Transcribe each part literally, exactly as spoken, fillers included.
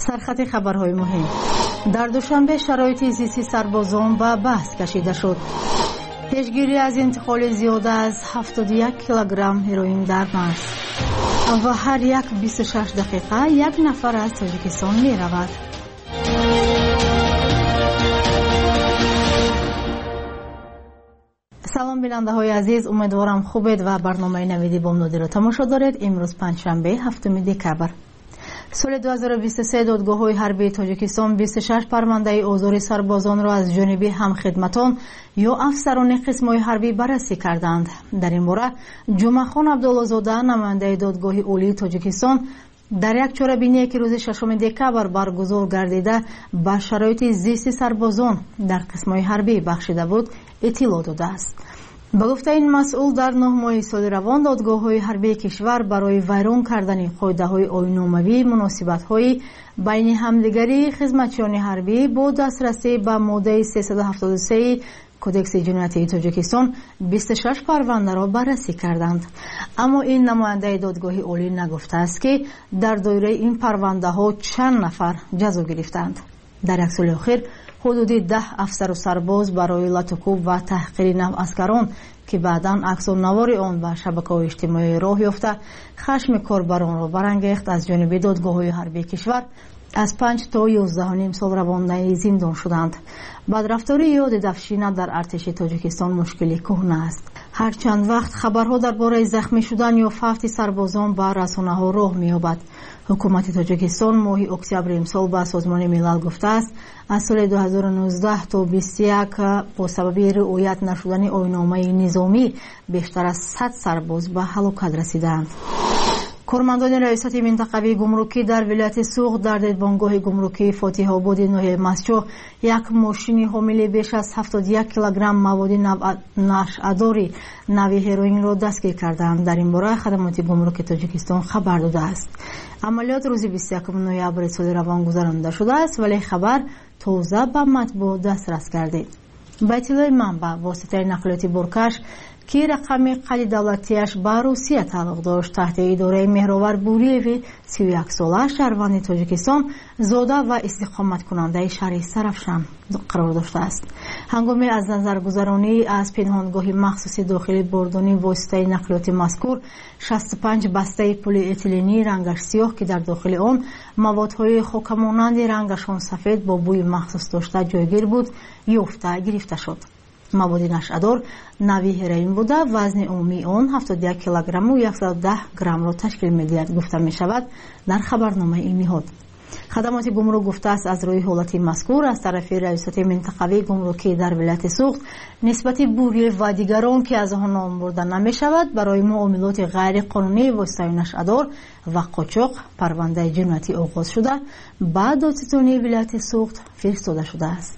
سرخط خبرهای مهم. در دوشنبه شرایط زیستی سربازان به بحث کشیده شد. پیشگیری از انتقال زیاده از هفتاد و یک کیلوگرم هروئین در مرز و هر یک بیست و شش دقیقه یک نفر از تاجیکستان می رود. سلام بیننده های عزیز، امیدوارم خوبید و برنامه نویدی بامدادی را تماشا دارید. امروز پنجشنبه هفتم دکبر سال دو هزار و بیست و سه دادگاه های حربی تاجیکستان بیست و شش پرونده آزار سربازان را از جانب همخدمتان یا افسران قسم های حربی بررسی کردند. در این باره جمعه خان عبدالله‌زاده نماینده دادگاه عالی تاجیکستان در یک چهاره‌بینی که روز ششم دکبر برگزار گردیده به شرایط زیست سربازان در قسم های حربی بخشیده بود اطلاع داده است. به گفته این مسئول در نه ماه سال روان دادگاه های حربی کشور برای ویران کردن قاعده های آیین‌ناموی مناسبت های بین همدیگری خدمتچیان حربی با دسترسی به ماده سیصد و هفتاد و سه کدکس جنایتی تاجیکستان بیست و شش پرونده را بررسی کردند. اما این نماینده دادگاه عالی نگفته است که در دایره این پرونده ها چند نفر جزا گرفتند. در یک سال اخیر حدود ده افسر و سرباز برای لطوکوب و تحقیر نو اسکران که بعداً عکس و نوار آن به شبکه‌های اجتماعی راه یافته خشم کاربران را برانگیخت از جانب دادگاه‌های حربی کشور از پنج تا یازده و نیم سال روانه زندان شدند. بدرفتاری یا ددفشینه در ارتش تاجیکستان مشکلی کهنه است. هر چند وقت خبرها درباره زخمی شدن یا فوت سربازان به رسانه‌ها راه می‌یابد. حکومت تاجیکستان ماه اکتبر امسال به سازمان ملل گفته است از سال دو هزار و نوزده تا بیست و یک با سبب رعایت نشدن آیین‌نامه نظامی بیشتر از صد سرباز به هلاکت رسیدند. کارمندان ریاست منطقوی گمرکی در ولایت سوغد در دیدبانگاه گمرکی فاتح آباد ناحیه مسجد یک ماشین حامل بیش از هفتاد و یک کیلوگرم مواد نشعه‌داری نوع هروئین را دستگیر کردند. در این باره خدمات گمرک تاجیکستان خبر داده است. عملیات روز بیست و یکم نوامبر سال روان گذرانده شده است ولی خبر تازه به مطبوع دسترس گردید. به اطلاع منبع واسطه نقلیاتی برکش که رقم قلی دولتیش به روسیه تعلق داشت تحت اداره مهرآور بوریوی سی و یک ساله شهروند تاجیکستان زاده و استقامت کننده شهر سرافشان قرار داشته است. هنگام از نظر گذرانی از پنهانگاه مخصوص داخلی بردانی واسطه نقلیات مذکور شصت و پنج بسته پلی اتیلنی رنگش سیاه که در داخل آن موادهای خاکمانند رنگشان سفید با بوی مخصوص داشته جایگیر بود یافته گرفته شد. مواد نشعه‌دار نوع هروئین بوده. وزن عمومی آن هفتاد و یک کیلوگرم و صد و ده گرم را تشکیل می‌دهد گفته می‌شود در خبرنامه این نهاد. خدمات گمرک گفته است از روی حالت مذکور از طرف ریاست منطقوی گمرکی در ولایت سوغد نسبت بوری و دیگران که از آن نام برده نمی‌شود برای معاملات غیر قانونی واسطه نشعه‌دار و قاچاق پرونده جنایتی آغاز شده بعد دادستانی ولایت سوغد فرستاده شده است.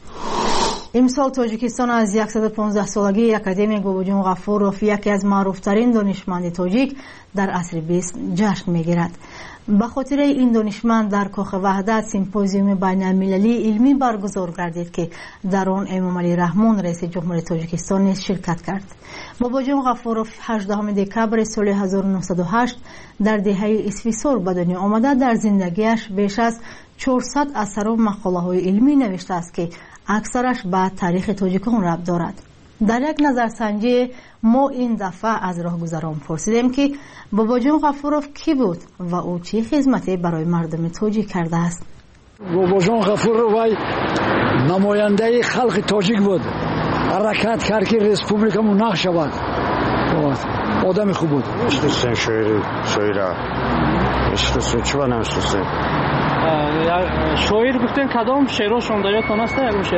امسال تاجیکستان از صد و پانزده سالگی اکادمی باباجون غفورов یکی از معروفترین دانشمند تاجیک در عصر بیست جشن میگیرد. به خاطر این دانشمند در کاخ وحدت سیمپوزیوم بین المللی علمی برگزار گردید که در آن امام علی رحمان رئیس جمهوری تاجیکستان نیز شرکت کرد. باباجون غفورov هجدهم دکبر سال هزار و نهصد و هشت در دهه اسفیسور به دنیا آمده. در زندگیش بیش از چهارصد اثر و مقاله های علمی نوشته است که اکثرش به تاریخ تاجیکان ربط دارد. در یک نظرسنجی ما این دفعه از راهگذران پرسیدیم که باباجون غفورov کی بود و او چه خدمتی برای مردم تاجیک کرده است. باباجون غفورov وای نماینده خلق تاجیک بود. حرکت کرد که ریسپوبلیکمون نقش شود. آدم خوب بود. میشناسین شاعر شاعر میشناسین چه و نمیشناسین؟ شاعر گفتن کدام شعرشون دایتون است یکم شعر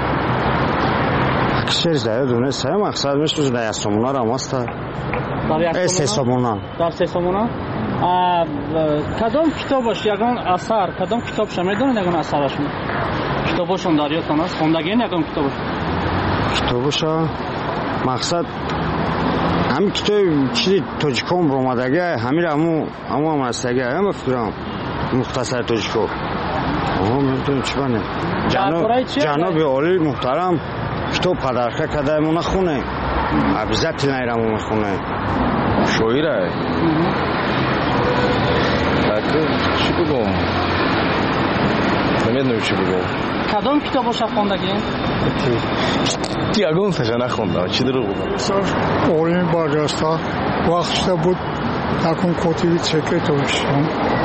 اکثر زیاد دونست هم مقصد میشه در اسمونا را ماست در سه سمونا در سه سمونا کدام کتابش یگان اثر کدام کتابش میدونید یگان اثرشون کتابشون دایتون است خوندگین یگان کتابش کتابش مقصد همین کتاب چیزی تاجیکان برآمدگی همین همو همو هم هستگی هم بفکرم مختصر تاجیکو آها میدونم چی بانه جناب جناب عالی محترم کتاب پدرخه کده مو نخونه عبزت نیرم خونه شاعره چی بگم نمیدونم چی بگم. کدام کتابش خوندگی؟ یگان تاشو نخوندم. چی دروغ بگم؟ اولین برجسته وقتش بود تکون کتابی چکه توشتم.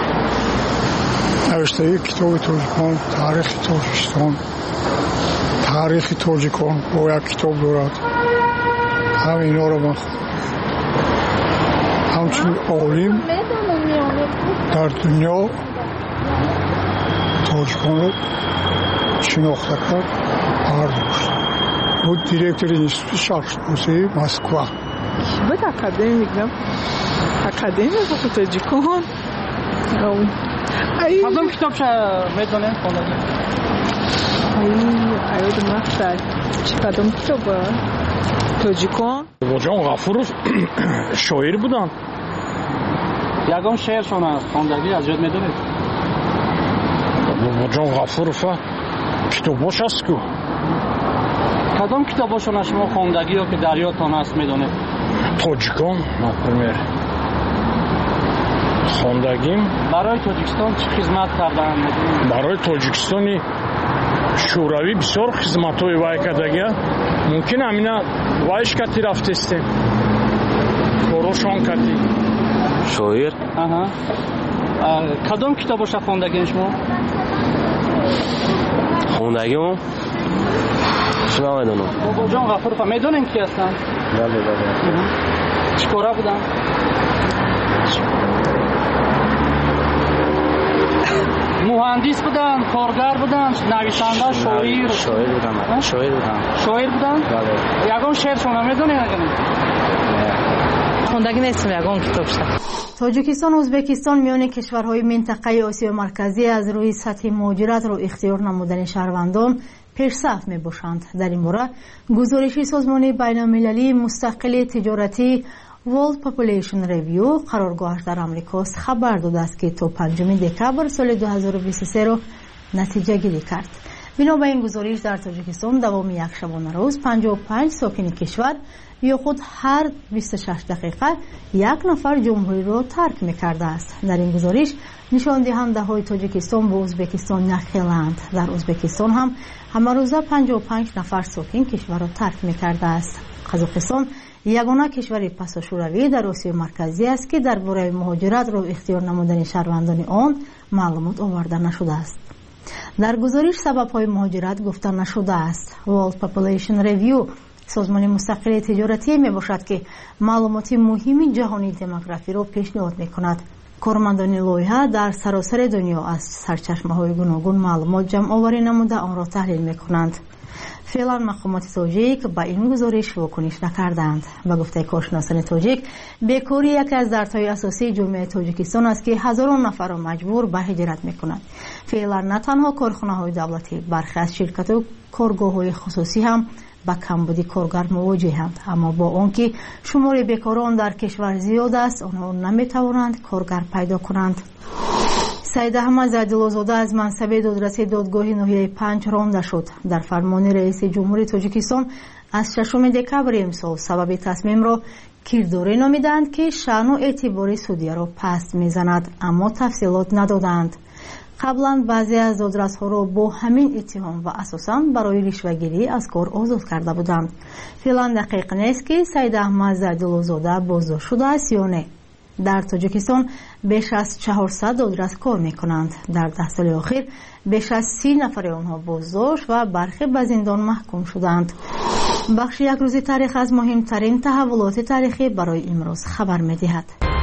نوشته یک کتاب توجیکان، تاریخ توجیکان، تاریخ توجیکان با یک کتاب دارد. هم اینا رو من خوندم. همچنین عالم در دنیا توجیکان رو شناخته کرد برداشت. بود دیرکتر اینستیتوت شرق‌شناسی مسکو. بود اکادمیک نه؟ اکادمیک بود توجیکان. کدام کتابش میدونین خوندگی؟ ای ایاد مقصد چی کدام کتاب توجیکان؟ جان غفور شاعر بودن. یگان شعرشون خوندگی از یاد میدونید؟ جان غفور فا کتابش هست کو. کدام کتابشون شما خوندگی رو که در یادتان هست میدونید؟ توجیکان نپرمیر خوندگیم. برای توجیکستان چه خدمت کردن میدونید؟ برای توجیکستانی شوروی بسیار خدمت‌های وای کردگی. ممکن همینا وایش کتی رفتستیم. کاروشان کتی. شاعر. آها. کدام کتابش خوندگی شما؟ خوندگیم؟ شما میدونم. بابا جان غفور فا میدونین کی هستن؟ بله بله. چیکاره بودن؟ مهندس بودن، کارگر بودن، نویسنده، شاعر. شاعر بودن. شاعر بودن. شاعر بودن؟ بله. یگان شعرشون میدونین نگین؟ خوندگی نیستم یگان کتاب شد. تاجیکستان و ازبکستان میان کشورهای منطقه آسیا مرکزی از روی سطح مهاجرت رو اختیار نمودن شهروندان پیشرفت می‌باشند. در این باره گزارش سازمان بین‌المللی مستقل تجارتی World Population Review قرارگاهش در امریکاست خبر داده است که تا پنجم دکبر سال دو هزار و بیست و سه رو نتیجه گیری کرد. بنا به این گزارش در تاجیکستان دوام یک شبانه روز پنجاه و پنج ساکن کشور یا خود هر بیست و شش دقیقه یک نفر جمهوری را ترک می‌کرده است. در این گزارش نشان دهنده های تاجیکستان و ازبکستان نخیلند. در ازبکستان هم همه روزه پنجاه و پنج نفر ساکن کشور را ترک می‌کرده است. قزاقستان یگانه کشور پس شوروی در آسیا مرکزی است که درباره مهاجرت را اختیار نمودن شهروندان آن معلومات آورده نشده است. در گزارش سبب‌های مهاجرت گفته نشده است. World Population Review سازمان مستقل تجارتی می باشد که معلومات مهم جهانی دموگرافی را پیشنهاد می کند. کارمندان لایحه در سراسر دنیا از سرچشمه‌های گوناگون معلومات جمع آوری نموده آن را تحلیل می کنند. فعلا مقامات تاجیک با این گزارش واکنش نکردند. با گفته کارشناسان تاجیک بیکاری یکی از دردهای اساسی جامعه تاجیکستان است که هزاران نفر را مجبور به هجرت می‌کنند. فعلا نه تنها کارخانه‌های دولتی برخی از شرکت و کارگاه‌های خصوصی هم با کمبودی کارگر مواجهند، اما با آنکه شمار بیکاران در کشور زیاد است آنها نمی‌توانند کارگر پیدا کنند. سید احمد زیدالله‌زاده از منصب دادرسی دادگاه ناحیه پنج رانده شد. در فرمان رئیس جمهوری تاجیکستان از ششم دکبر امسال سبب تصمیم را کیرداری نامیدند که شأن و اعتبار سودیه را پست میزند، اما تفصیلات ندادند. قبلا بعضی از دادرس‌ها را با همین اتهام و اساساً برای رشوه‌گیری از کار آزاد کرده بودند. فعلا دقیق نیست که سید احمد زیدالله‌زاده بازداشت شده است یا نه. در تاجیکستان بیش از چهارصد دادرس کار می‌کنند. در ده سال اخیر بیش از سی نفر آنها بازداشت و برخی به زندان محکوم شدند. بخش یک روز تاریخ از مهمترین تحولات تاریخی برای امروز خبر می‌دهد.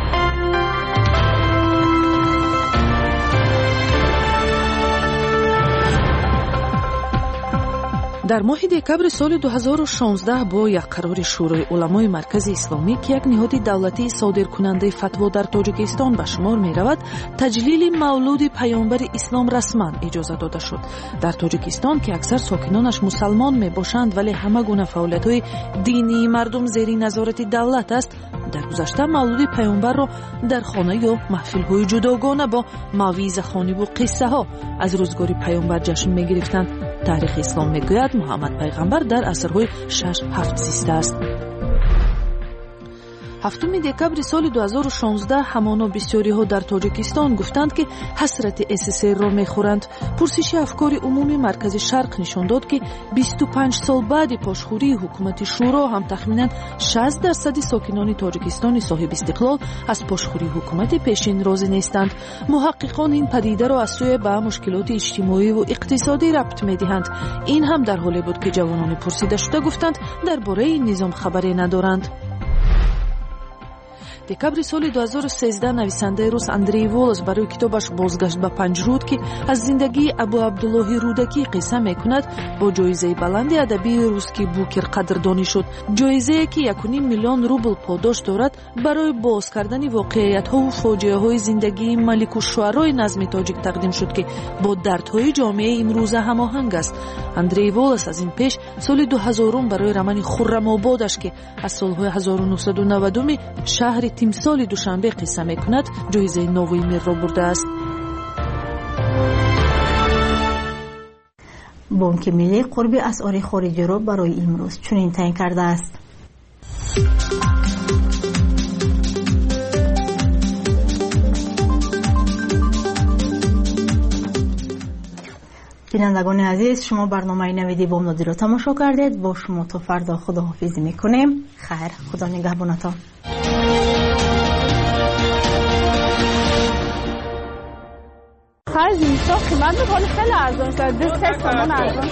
در ماه دکبر سال دو هزار و شانزده با یک قرار شورای علمای مرکز اسلامی که یک نهاد دولتی صادرکننده فتوا در تاجیکستان به شمار می رود، تجلیل مولود پیامبر اسلام رسما اجازه داده شد. در تاجیکستان که اکثر ساکنانش مسلمان می باشند ولی همه گونه فعالیت‌های دینی مردم زیر نظارت دولت است، در گذشته مولود پیامبر را در خانه یا محفل‌های جداگانه با موعظه‌خوانی و قصه ها از روزگار پیامبر جشن می گرفتند. تاریخ اسلام میگوید محمد پیغمبر در عصرهای شش هفت زیسته است. ҳафтуми декабри соли дуҳазору шонздаҳ ҳамоно бисёриҳо дар тоҷикистон гуфтанд ки ҳасрати СССР-ро мехӯранд. пурсиши афкори умумии маркази Шарқ нишон дод ки бисту панҷ сол баъди пошхӯрии ҳукумати шӯро ҳам тахминан шаст дарсади сокинони Тоҷикистони соҳиби истиқлол аз пошхӯрии ҳукумати пешин розӣ нестанд. муҳаққиқон ин падидаро аз сӯе ба мушкилоти иҷтимоиву иқтисодӣ рабт медиҳанд. ин ҳам дар ҳоле буд ки ҷавонони пурсидашуда гуфтанд дар бораи ин низом хабаре надоранд. декабри соли дуҳазору сенздаҳ нависандаи рус Андрей Волос барои китобаш «Бозгашт ба Панҷруд» ки аз зиндагии Абу Абдуллоҳи Рудакӣ қисса мекунад, бо ҷоизаи баланди адабии русский Букер қадрдонӣ шуд. ҷоизае ки якуним миллион рубл подош дорад барои боз кардани воқеиятҳову фоҷиаҳои зиндагии малику шуарои назми тоҷик тақдим шуд ки бо дардҳои ҷомеаи имрӯза ҳамоҳанг аст. Андрей Волос аз ин пеш соли дуҳазорум барои романи «Хуррамободаш» ки аз солҳои ҳазору нуҳсаду навадуми шаҳри тимсоли Душанбе қисса мекунад, ҷоизаи Новуи Мирро бурдааст. бонки миллӣ қурби асъори хориҷиро барои имрӯз чунин таъин кардааст. бинандагони азиз, шумо барномаи навиди бомнодиро тамошо кардед. бо шумо то фардо худоҳофизӣ мекунем. хайр, худо нигаҳбонатон. خرج اینستا قیمت میکنه خیلی ارزان شد. دو سه تومن ارزان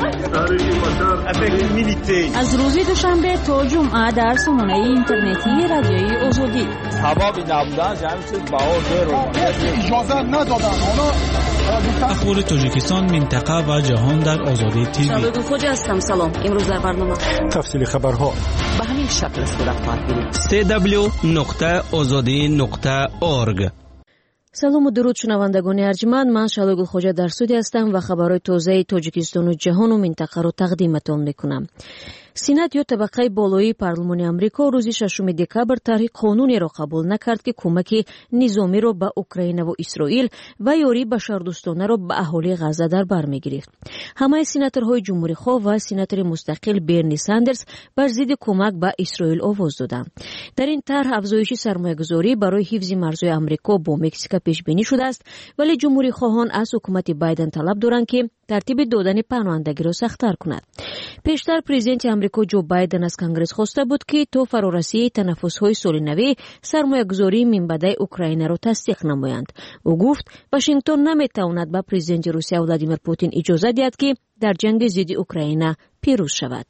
شد. از روز دوشنبه تا جمعه در سامانه اینترنتی رادیوی آزادی. سببی نبودن جمعی چیز باور رو اجازه ندادن. حالا اخبار تاجیکستان، منطقه و جهان در آزادی تیوی. شالوی خوجه هستم. سلام. امروز در برنامه تفصیل خبرها به همین شکل صورت خواهد گرفت. دبلیو دبلیو دبلیو نقطه آزادی نقطه орг. салому дуруд шунавандагони арҷманд, ман Шалои Гулхоҷа дар студия ҳастам ва хабарҳои тозаи Тоҷикистону ҷаҳону минтақаро тақдиматон мекунам. Сенат ё табақаи болоии парлумони Амрико рӯзи шашуми декабр тарҳи қонунеро қабул накард ки кӯмаки низомиро ба Украинаву Исроил ва ёрии башардӯстонаро ба аҳолии Ғазза дар бар мегирифт. ҳамаи сенаторҳои ҷумҳурихоҳ ва сенатори мустақил Берни Сандерс бар зидди кӯмак ба Исроил овоз доданд. дар ин тарҳ афзоиши сармоягузорӣ барои ҳифзи марзҳои Амрико бо Мексика пешбинӣ шудааст, вале ҷумҳурихоҳон аз ҳукумати Байден талаб доранд ки тартиби додани паҳноандагиро сахттар кунад. пештар президенти Амрико Ҷо Байден аз Конгресс хоста буд ки то фарорасии танаффусҳои соли навӣ сармоягузории минбаъдаи Украинаро тасдиқ намоянд. ӯ гуфт Вашингтон наметавонад ба президенти Русия Владимир Путин иҷоза диҳад ки дар ҷанги зидди Украина пирӯз шавад.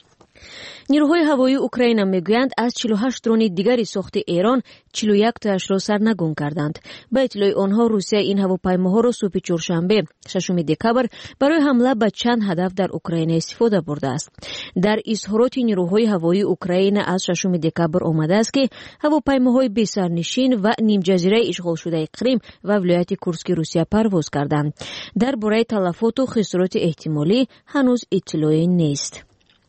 نیروهای هوایی اوکراین میگویند از چهل و هشت درون دیگری ساخت ایران چهل و یک تایش را سرنگون کردند. با اطلاع آنها روسیه این هواپیماها را صبح چهارشنبه ششم دکبر برای حمله به چند هدف در اوکراین استفاده برده است. در اظهارات نیروهای هوایی اوکراین از ششم دکبر آمده است که هواپیماهای بی سرنشین و نیم جزیره اشغال شده کریم و ولایت کورسک روسیه پرواز کردند. درباره تلفات و خسارات احتمالی هنوز اطلاعی نیست.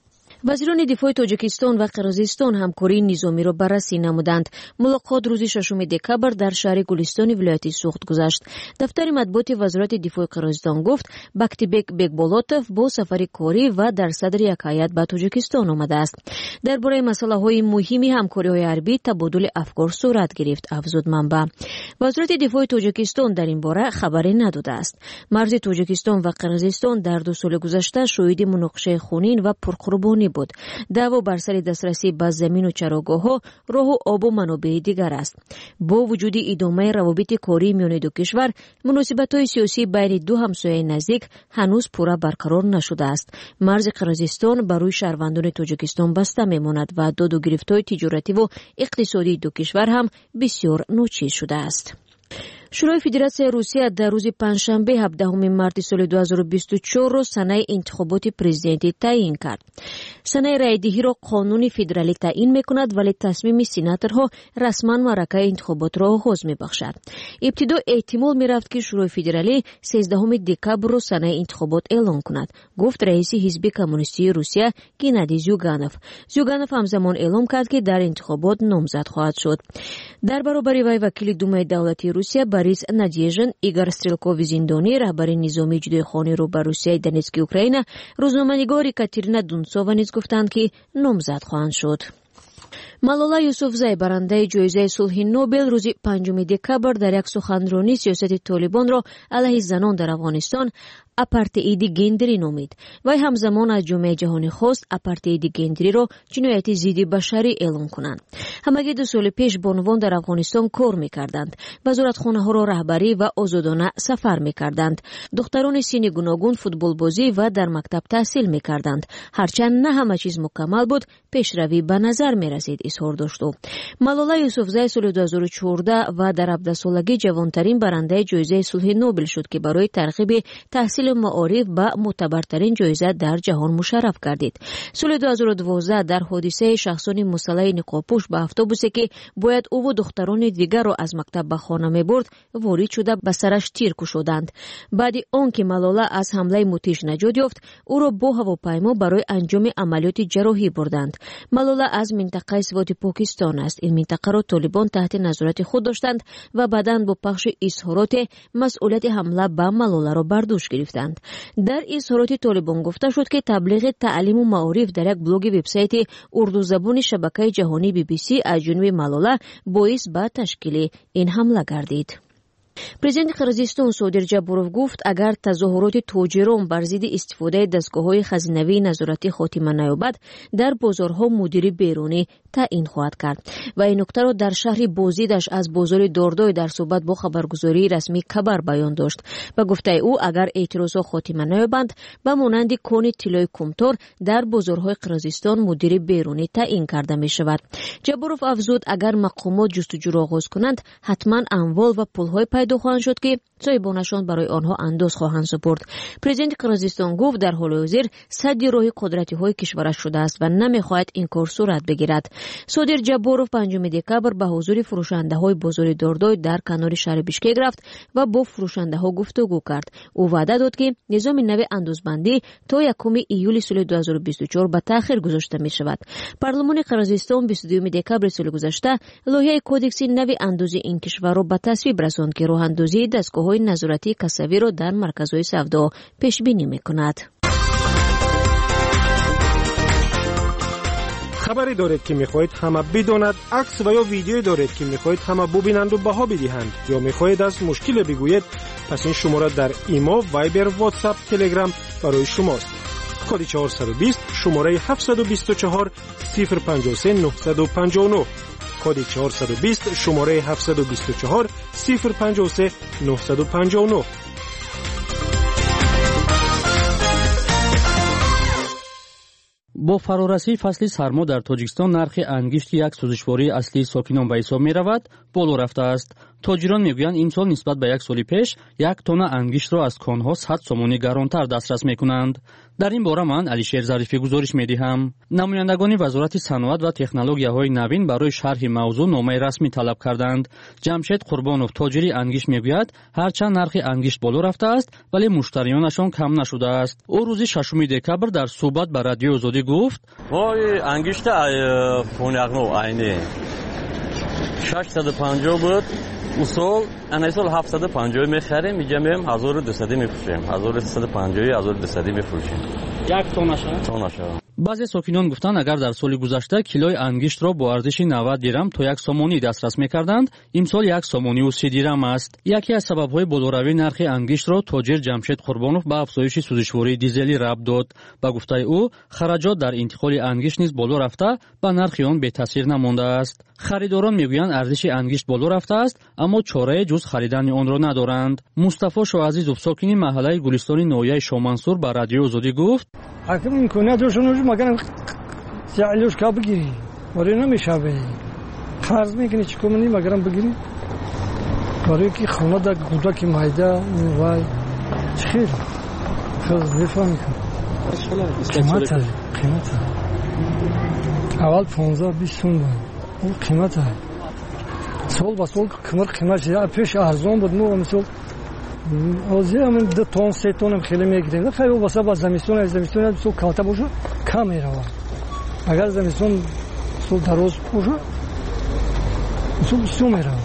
وزیران دفاع تاجیکستان و قرقیزستان همکاری نظامی را بررسی نمودند. ملاقات روز ششم دکبر در شهر گلستان ولایت سوخت گذشت. دفتر مطبوعات وزارت دفاع قرقیزستان گفت بکتیبک بکبولاتوف با سفر کاری و در صدر یک هیئت به تاجیکستان آمده است. درباره مسائل مهم همکاری‌های حربی تبادل افکار صورت گرفت، افزود منبع. وزارت دفاع تاجیکستان در این باره خبری نداده است. مرز تاجیکستان و قرقیزستان در دو سال گذشته شاهد مناقشه خونین و پرقربانی بود. دعوا بر سر دسترسی به زمین و چراگاه‌ها، راه و آب و منابع دیگر است. با وجود ادامه روابط کاری میان دو کشور، مناسبت‌های سیاسی بین دو همسایه نزدیک هنوز پورا برقرار نشده است. مرز قرقیزستان بر روی شهروندان تاجیکستان بسته میماند و داد و گرفت‌های تجارتی و اقتصادی دو کشور هم بسیار نوچیز شده است. شورای فدراسیای روسیه در روز پنجشنبه هفدهم مارس سال دو هزار و بیست و چهار را سنه انتخابات پرزیدنتی تعیین کرد. سنه رایدهی را قانون فدرالی تعیین میکند ولی تصمیم سناتورها رسما معرکه انتخابات را آغاز میبخشد. ابتدا احتمال میرفت که شورای فدرالی سیزدهم دکبر را سنه انتخابات اعلام کند، گفت رئیس حزب کمونیستی روسیه گنادی زیوگانوف. زیوگانوف همزمان اعلام کرد که در انتخابات نامزد خواهد شد. در برابر وی وکیل دومای دولتی روسیه Борис Надеждин, Игорь Стрелков зиндонӣ, раҳбари низоми ҷудойхониро ба Русияи Донецки Украина, рӯзноманигор Екатерина Дунцова низ гуфтанд ки номзад хоҳанд шуд. малола юсуфзай барандаи ҷоизаи сулҳи нобел рӯзи панҷуми декабр дар як суханронӣ сиёсати толибонро алайҳи занон дар афғонистон апартеиди гендерӣ номид. Вай ҳамзамон аз ҷомеаи ҷаҳонӣ хост апартеиди гендериро ҷинояти зидди башарӣ эълон кунанд. ҳамагӣ ду соли пеш бонувон дар афғонистон кор мекарданд, вазоратхонаҳоро раҳбарӣ ва озодона сафар мекарданд. духтарони синни гуногун футболбозӣ ва дар мактаб таҳсил мекарданд. ҳарчанд на ҳама чиз мукаммал буд, пешравӣ ба назар мерасид, изҳор дошт ӯ. малола юсуфзай соли ду ҳазору чордаҳ ва дар ҳабдаҳсолагӣ ҷавонтарин барандаи ҷоизаи сулҳи нобел шуд, ки барои тарғиби таҳсил маориф ба мӯътабартарин ҷоиза дар ҷаҳон мушарраф гардид. соли ду ҳазору дувоздаҳ дар ҳодисаи шахсони мусаллаҳи ниқобпӯш ба автобусе ки бояд ӯву духтарони дигарро аз мактаб ба хона мебурд ворид шуда ба сараш тир кушоданд. баъди он ки малола аз ҳамлаи мутиш наҷот ёфт, ӯро бо ҳавопаймо барои анҷоми амалиёти ҷарроҳӣ бурданд. малола аз минтақаи саводи покистон аст. ин минтақаро толибон таҳти назорати худ доштанд ва баъдан бо пахши изҳороте масъулияти ҳамла ба малоларо бар дӯш гирифтанд. дар изҳороти толибон гуфта шуд ки таблиғи таълиму маориф дар як блоги вебсайти урдузабони шабакаи ҷаҳонии би би си аз ҷониби малола боис ба ташкили ин ҳамла гардид. президенти қирғизистон Содир Ҷабуров гуфт, агар тазоҳуроти тоҷирон бар зидди истифодаи дастгоҳҳои хазинавии назоратӣ хотима наёбад, дар бозорҳо мудири берунӣ таъин хоҳад кард. ва ин нуктаро дар шаҳри Бозидаш аз бозори Дордой дар суҳбат бо хабаргузории расмии Кабар баён дошт. ба гуфтаи ӯ, агар эътирозҳо хотима наёбанд, ба монанди кони тиллои кумтор дар бозорҳои Қирғизистон мудири берунӣ таъин карда мешавад. Ҷабуров афзуд, агар мақомот ҷустуҷӯро оғоз кунанд, ҳатман амвол ва пулҳои пайдо хоҳанд шуд, ки соҳибонашон барои онҳо андоз хоҳанд супурд. президенти Қирғизистон гуфт, дар ҳоли ҳозир садди роҳи қудратиҳои кишвараш шудааст ва намехоҳад ин кор сурат бигирад. Содир Ҷабуров панҷуми декабр ба ҳузури фурӯшандаҳои бозори Дордой дар канори шаҳри Бишкек рафт ва бо фурӯшандаҳо гуфтугӯ кард. ӯ ваъда дод, ки низоми нави андозбандӣ то якуми июли соли ду ҳазору бисту чор ба таъхир гузошта мешавад. Парлумони Қирғизистон бисту дуюми декабри соли гузашта лоиҳаи кодекси нави андози ин кишварро ба тасвиб расонд, ки роҳандозии дастгоҳҳои назоратии касавиро дар марказҳои савдо пешбинӣ мекунад. хабаре доред ки мехоҳед ҳама бидонад, акс ва ё видеое доред ки мехоҳед ҳама бубинанду баҳо бидиҳанд ё мехоҳед аз мушкиле бигӯед, пас ин шумора дар имо, вайбер, ватсап, телеграм барои шумост. коди чаҳорсаду бист шумораи ҳафтсаду бисту чаҳор сифр панҷоҳ се нуҳсаду панҷоҳ нӯҳ коди чаҳорсаду бист шумораи ҳафтсаду бисту чаҳор сифр панҷоҳ се нуҳсаду панҷоҳ нӯҳ. бо фарорасии фасли сармо дар тоҷикистон нархи ангишти як сӯзишвории аслии сокинон ба ҳисоб меравад боло рафтааст. тоҷирон мегӯянд ин сол нисбат ба як соли пеш як тонна ангиштро аз конҳо сад сомонӣ гаронтар дастрас мекунанд. дар ин бора ман Алишер Зарифӣ гузориш медиҳам. намояндагони вазорати саноат ва технологияҳои навин барои шарҳи мавзӯъ номаи расмӣ талаб карданд. ҷамшед Қурбонов, тоҷири ангишт, мегӯяд, ҳарчанд нархи ангишт боло рафтааст, вале муштарионашон кам нашудааст. ӯ рӯзи шашуми декабр дар суҳбат ба радиои Озодӣ гуфт: вой ангишта фонягно айне шашсаду панҷоҳ буд, усол ана сол ҳафтсаду панҷоҳ мехарем, иҷа меем ҳазору дусаду мефурӯшем, ҳазору сисаду панҷоҳ, ҳазору дусаду мефурӯшем. як тоннаша тоннаша. баъзе сокинон гуфтанд, агар дар соли гузашта килои ангиштро бо арзиши навад дирам то як сомонӣ дастрас мекарданд, имсол як сомонию си дирам аст. яке аз сабабҳои болоравии нархи ангиштро тоҷир Ҷамшед Қурбонов ба афзоиши сӯзишвории дизелӣ рабт дод. ба гуфтаи ӯ, хараҷот дар интиқоли ангишт низ боло рафта, ба нархи он бетаъсир намондааст. харидорон мегӯянд, арзиши ангишт боло рафтааст, аммо чорае ҷуз харидани онро надоранд. Мустафо Шоазизов, сокини маҳаллаи Гулистони ноҳияи Шомансур, ба радиои Озодӣ гуфт: аким имконият дошт магар сиёлёшка бигирӣ, оре намешаве, қарз мекунӣ, чӣ кор мекунӣ, магарам бигирӣ, барои ки хона да кӯдаки майда вай чӣ хел хел мефаҳмӣ қимат аст, қимат аст. аввал понздаҳ бист сум буд, ин қимат аст. сол ба сол қимат қимат шуда, пеш арзон буд. мо мисол ҳозир ҳамин ду тон се тонам хеле мегирем. на хайо васа ба замистон аз замистон сол калта боша кам меравад. агар замистон сол дароз боша сол бисёр меравад.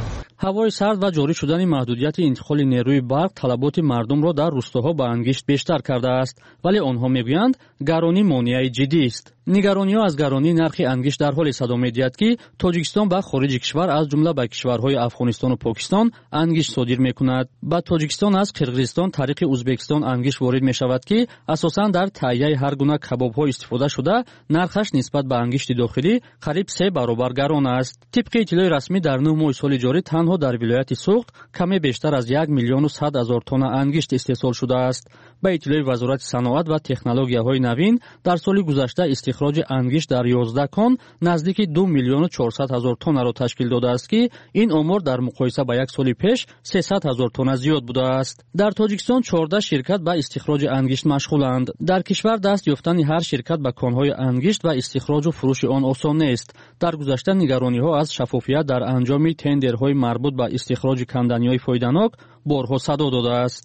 ҳавои сард ва ҷорӣ шудани маҳдудияти интиқоли нерӯи барқ талаботи мардумро дар рӯстаҳо ба ангишт бештар кардааст, вале онҳо мегӯянд гаронӣ монеаи ҷиддист. нигарониҳо аз гаронии нархи ангишт дар ҳоле садо медиҳад, ки Тоҷикистон ба хориҷи кишвар аз ҷумла ба кишварҳои Афғонистону Покистон ангишт содир мекунад. Ба Тоҷикистон аз Қирғизистон тариқи Узбекистон ангишт ворид мешавад, ки асосан дар таҳияи ҳар гуна кабобҳо истифода шуда, нархаш нисбат ба ангишти дохилӣ қариб се баробар гарон аст. Тибқи иттилои расмӣ дар нӯҳ моҳи соли ҷорӣ танҳо дар вилояти Суғд каме бештар аз як миллиону сад ҳазор тонна ангишт истеҳсол шудааст. Ба иттилои Вазорати саноат ва технологияҳои навин, дар соли гузашта истихроҷи ангишт дар ёздаҳ кон наздики ду миллиону чорсад ҳазор тоннаро ташкил додааст, ки ин омор дар муқоиса ба як соли пеш сесад ҳазор тонна зиёд будааст. Дар Тоҷикистон чордаҳ ширкат ба истихроҷи ангишт машғуланд. Дар кишвар даст ёфтани ҳар ширкат ба конҳои ангишт ва истихроҷу фурӯши он осон нест. Дар гузашта нигарониҳо аз шаффофият дар анҷоми тендерҳои марбут ба истихроҷи канданиҳои фоиданок борҳо садо додааст.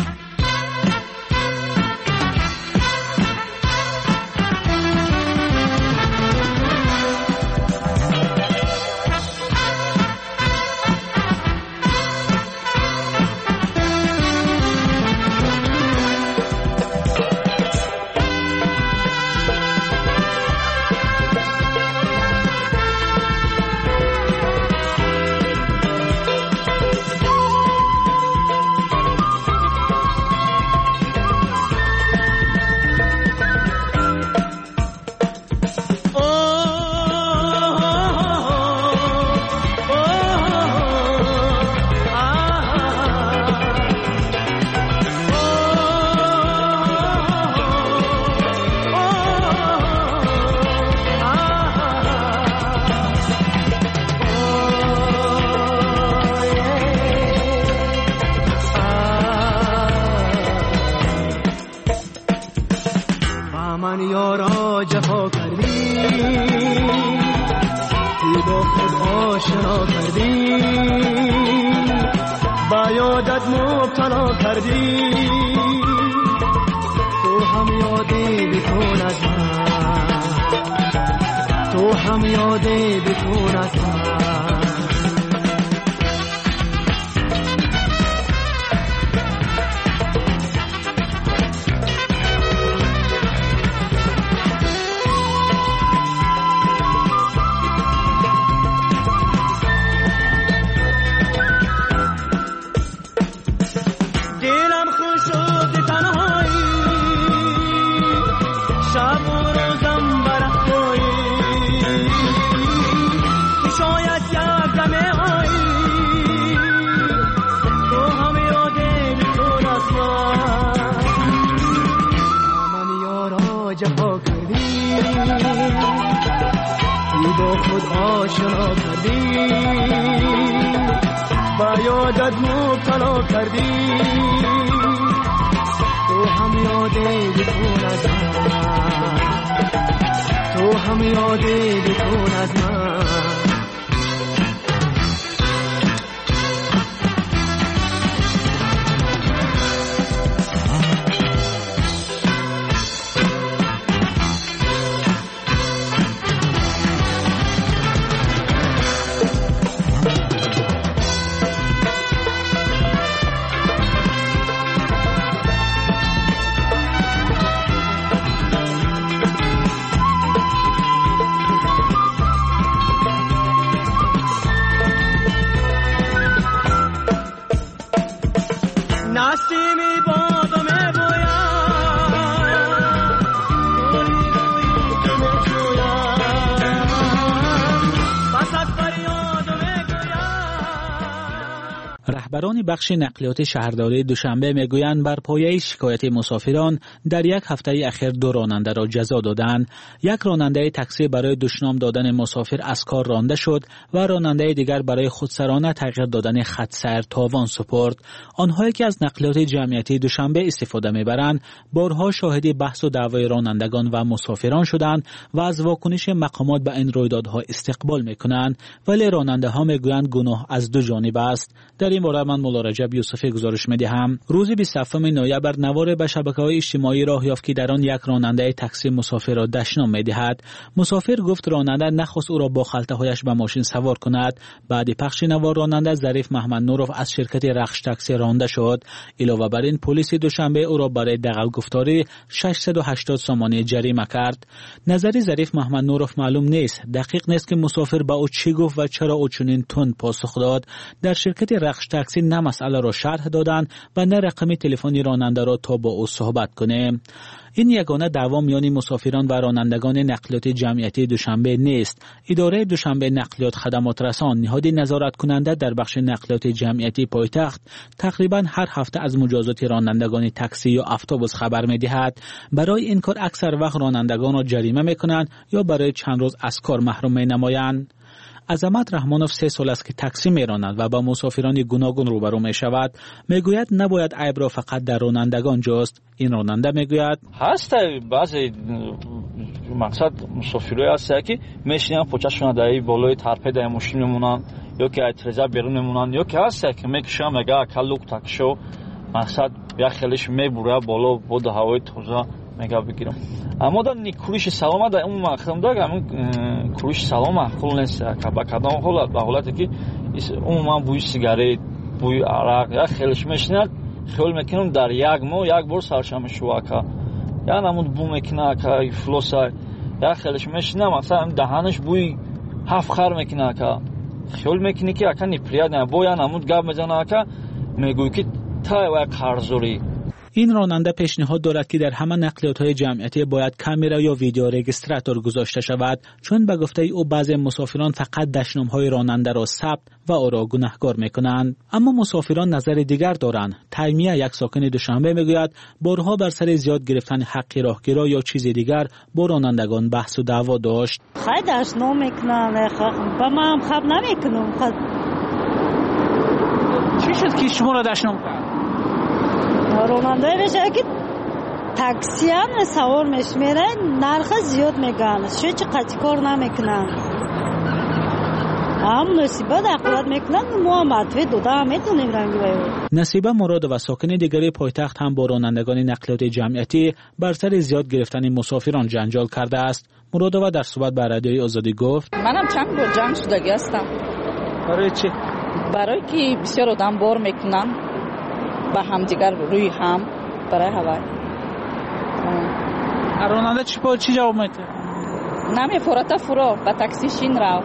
رهبران بخش نقلیات شهرداری دوشنبه میگویند بر پایه شکایت مسافران در یک هفته اخیر دو راننده را جزا دادند. یک راننده تاکسی برای دشنام دادن مسافر از کار رانده شد و راننده دیگر برای خودسرانه تغییر دادن خط سیر تاوان سپرد. آنهایی که از نقلیات جمعیتی دوشنبه استفاده میبرند بارها شاهد بحث و دعوای رانندگان و مسافران شدند و از واکنش مقامات به این رویدادها استقبال میکنند، ولی راننده ها میگویند گناه از دو جانب است. در این باره من مولا رجب یوسفی گزارش میدهم. روز بیست و هفتم نوامبر نوار به شبکه‌های اجتماعی راه یافت که در آن یک راننده تاکسی مسافر را دشنام می‌دهد. مسافر گفت راننده نخواست او را با خلطه‌هایش به ماشین سوار کند. بعد پخش نوار راننده ظریف محمد نورов از شرکت رخش تاکسی رانده شد. علاوه بر این پلیس دوشنبه او را برای دغل گفتاری ششصد و هشتاد سامانه جریمه کرد. نظری ظریف محمد نورов معلوم نیست. دقیق نیست که مسافر با او چی گفت و چرا او چنین تند پاسخ داد. در شرکت رخش تاکسی نه مسئله را شرح دادند و نه رقم تلفنی راننده را تا با او صحبت کنه. این یگانه دعوا میان مسافران و رانندگان نقلیات جمعیتی دوشنبه نیست. اداره دوشنبه نقلیات خدمات رسان نهاد نظارت کننده در بخش نقلیات جمعیتی پایتخت تقریبا هر هفته از مجازات رانندگان تاکسی یا اتوبوس خبر می‌دهد. برای این کار اکثر وقت رانندگان را جریمه می‌کنند یا برای چند روز از کار محروم می‌نمایند. عظمت رحمانوف سه سال است که تاکسی میراند و با مسافران گوناگون روبرو می شود. میگوید نباید عیب را فقط در رانندگان جست. این راننده میگوید هست بعضی مقصد مسافرای هست که میشینن پوچه‌شون در بالای ترپه در ماشین میمونن یا که اترزا بیرون میمونن یا که هست که میکشن میگه کلوک تاکشو مقصد یا خیلیش میبره بالا بود هوای تازه میگه بگیرم. اما در نیکوریش سلامت در اون مقام داره همون کوریش سلامت خول نیست که با کدام حالت به حالتی که اون من بوی سیگارت بوی عرق یا خیلیش میشنید خیلی میکنم در یک ماه یک بار سرشم شوا که یا نمود بو میکنه که فلوسا یا خیلیش میشنم مثلا دهانش بوی هفت خر میکنه که خیلی میکنه که اکنی نیپریاد نه بو یا نمود گاب میزنه که میگوی که تا و قرضوری. این راننده پیشنهاد دارد که در همه نقلیات‌های جمعیتی باید کامرا یا ویدیو رگیستراتور گذاشته شود، چون به گفته او بعضی مسافران فقط دشنام‌های راننده را ثبت و او را گناهکار می‌کنند. اما مسافران نظر دیگر دارند. تیمیه یک ساکن دوشنبه میگوید بارها بر سر زیاد گرفتن حق راهگیرا یا چیز دیگر با رانندگان بحث و دعوا داشت. خیلی دشنام می‌کنن، با من خب نمی‌کنم. چی شد که شما را دشنام کرد؟ راننده بشه که تاکسیان سوار میش میره نرخ زیاد میگن شو چه قطعی کار نمیکنن هم نصیبه دقیقت میکنن ما مطوی دوده هم میتونیم رنگی باید. نصیبه مراد و ساکن دیگری پایتخت هم با رانندگان نقلیات جمعیتی بر سر زیاد گرفتن مسافران جنجال کرده است. مراد و در صحبت با رادیوی آزادی گفت منم چند بار جنگ شدگی هستم. برای چی؟ برای که بسیار آدم بار میکنن با هم دیگر روی هم برای هوای. راننده چی پا چی جواب میده؟ نمیفورد فرو با تاکسی شین رو.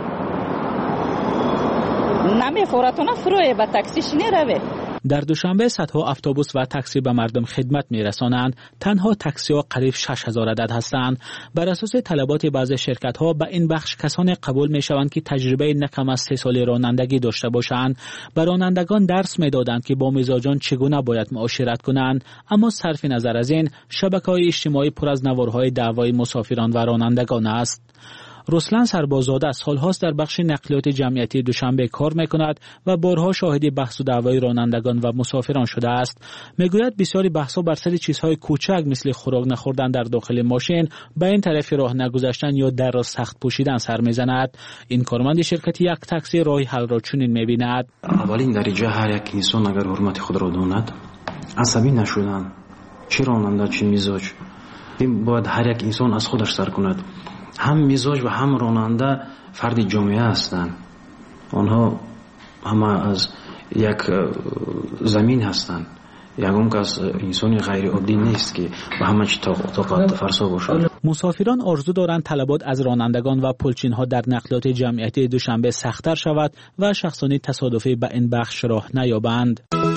نمیفورد نه فروی با تاکسی شین روی. در دوشنبه صدها اتوبوس و تاکسی به مردم خدمت میرسانند. تنها تاکسی ها قریب شش هزار عدد هستند. بر اساس طلبات بعضی شرکت ها به این بخش کسانی قبول می شوند که تجربه نه کم از سه سال رانندگی داشته باشند. به رانندگان درس می دادند که با مزاجان چگونه باید معاشرت کنند. اما صرف نظر از این شبکه‌های اجتماعی پر از نوارهای دعوای مسافران و رانندگان است. رسلان سربازاده سالهاست در بخش نقلیات جمعیتی دوشنبه کار میکند و بارها شاهد بحث و دعوای رانندگان و مسافران شده است. میگوید بسیاری بحث‌ها بر سر چیزهای کوچک مثل خوراک نخوردن در داخل ماشین، به این طرف راه نگذاشتن یا در را سخت پوشیدن سر میزند. این کارمند شرکت یک تاکسی راه حل را چنین میبیند. اولین درجه هر یک انسان اگر حرمت خود را داند عصبی نشدن، چه راننده چه مزاج، این باید هر یک انسان از خودش سر کند. هم مزاج و هم راننده فرد جامعه هستند. آنها همه از یک زمین هستند. یگان کس انسانی غیر عادی نیست که به همه چی طاقت فرسا باشد. مسافران آرزو دارند طلبات از رانندگان و پلچین ها در نقلیات جمعیتی دوشنبه سخت‌تر شود و شخصانی تصادفی به این بخش راه نیابند.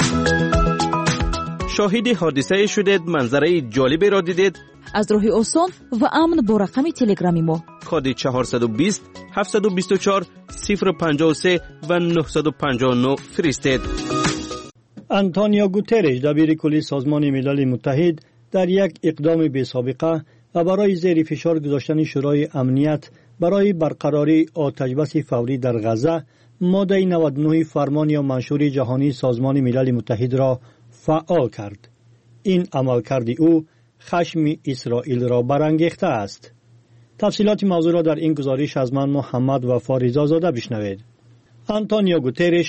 شاهد حادثه شدید، منظره جالبی را دیدید؟ از راه آسان و امن با رقم تلگرامی ما کد چهارصد و بیست هفتصد و بیست و چهار صفر پنجاه و سه و نهصد و پنجاه و نه فرستید. آنتونیو گوترش دبیر کلی سازمان ملل متحد در یک اقدام بی سابقه و برای زیر فشار گذاشتن شورای امنیت برای برقراری آتشبس فوری در غزه ماده نود و نه فرمان یا منشور جهانی سازمان ملل متحد را فعال کرد. این عملکرد او خشم اسرائیل را برانگیخته است. تفصیلات موضوع را در این گزارش از من محمد وفا رضا زاده بشنوید. آنتونیو گوترش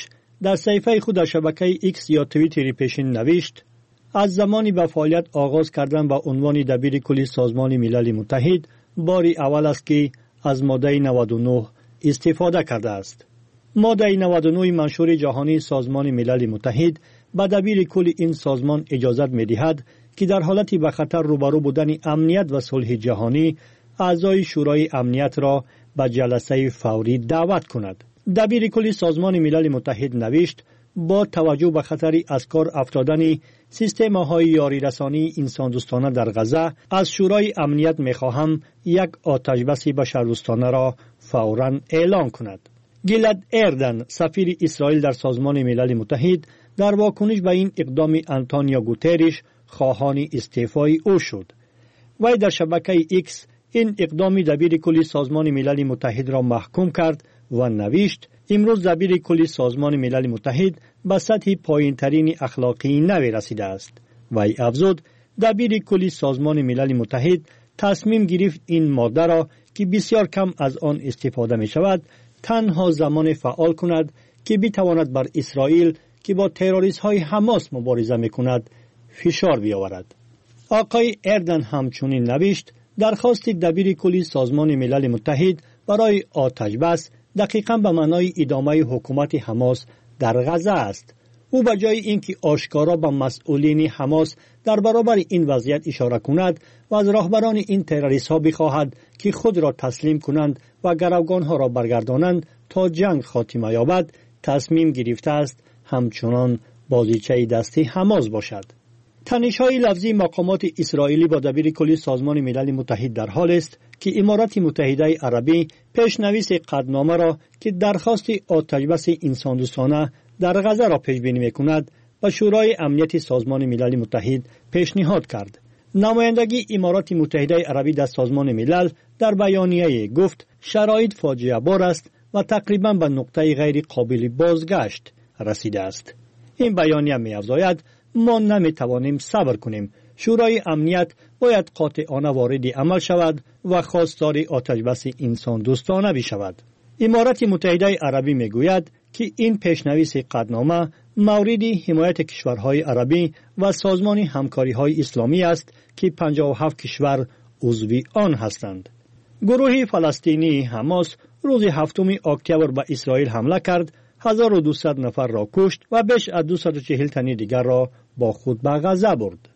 در صفحه خود در شبکه ایکس یا توییتری پیشین نوشت: از زمانی به فعالیت آغاز کردن با عنوان دبیر کلی سازمان ملل متحد باری اول است که از ماده نود و نه استفاده کرده است. ماده نود و نه منشور جهانی سازمان ملل متحد به دبیر کل این سازمان اجازت می‌دهد که در حالتی به خطر روبرو بودن امنیت و صلح جهانی اعضای شورای امنیت را به جلسه فوری دعوت کند. دبیر کل سازمان ملل متحد نوشت: با توجه به خطر از کار افتادن سیستم‌های یاری رسانی انسان دوستانه در غزه، از شورای امنیت می‌خواهم یک آتش‌بس بشردوستانه را فوراً اعلام کند. گیلد اردن، سفیر اسرائیل در سازمان ملل متحد، در واکنش به این اقدام آنتونیو گوتریش خواهان استعفای او شد. وی در شبکه ایکس این اقدام دبیر کلی سازمان ملل متحد را محکوم کرد و نوشت: امروز دبیر کلی سازمان ملل متحد به سطح پایین‌ترین اخلاقی نوی رسیده است. وی افزود: دبیر کلی سازمان ملل متحد تصمیم گرفت این ماده را که بسیار کم از آن استفاده می شود تنها زمان فعال کند که بتواند بر اسرائیل که با تروریست های حماس مبارزه می کند فشار بیاورد. آقای اردن همچنین نوشت: درخواست دبیر کلی سازمان ملل متحد برای آتش‌بس دقیقاً به معنای ادامه حکومت حماس در غزه است. او به جای اینکه آشکارا به مسئولین حماس در برابر این وضعیت اشاره کند و از راهبران این تروریست ها بخواهد که خود را تسلیم کنند و گروگان ها را برگردانند تا جنگ خاتمه یابد، تصمیم گرفته است همچنان بازیچه دستی حماس باشد. تنش‌های لفظی مقامات اسرائیلی با دبیر کلی سازمان ملل متحد در حال است که امارات متحده عربی پیشنویس قطعنامه را که درخواست آتش‌بس انسان‌دوستانه در غزه را پیش بینی می‌کند و شورای امنیت سازمان ملل متحد پیشنهاد کرد. نمایندگی امارات متحده عربی در سازمان ملل در بیانیه گفت: شرایط فاجعه بار است و تقریباً به نقطه غیر قابل بازگشت رسیده است. این بیانیه می‌افزاید: ما نمی‌توانیم صبر کنیم. شورای امنیت باید قاطعانه وارد عمل شود و خواستار آتش‌بس انسان دوستانه بشود. امارات متحده عربی میگوید که این پیشنویس قطعنامه مورد حمایت کشورهای عربی و سازمان همکاری‌های اسلامی است که پنجاه و هفت کشور عضو آن هستند. گروه فلسطینی حماس روز هفتم اکتبر به اسرائیل حمله کرد، هزار و دویست نفر را کشت و بیش از دویست و چهل تن دیگر را با خود به غزه برد.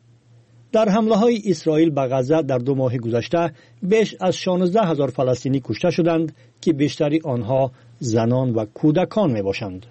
در حمله های اسرائیل به غزه در دو ماه گذشته بیش از شانزده هزار فلسطینی کشته شدند که بیشتری آنها زنان و کودکان می باشند.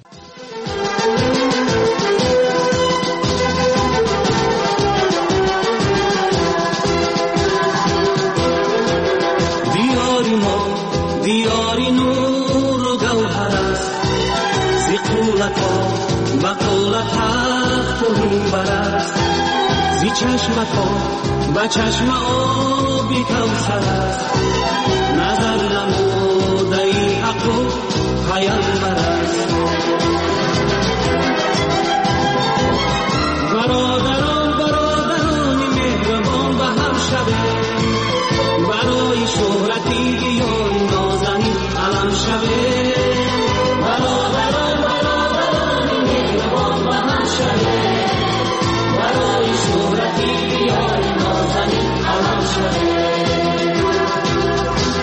دیاری ما دیاری نور و گوهر است، زی قولت ها و قولت حق و منبر است، زی چشمت ها و چشم آبی کوثر است، نظر نموده ای حق و پیامبر است. برادران برادرانی مهربان و هم شبه، برای شهرتی بیان نازنین علم شبه. برادران برادرانی مهربان و هم شبه، برای شهرتی بیان نازنین علم شبه.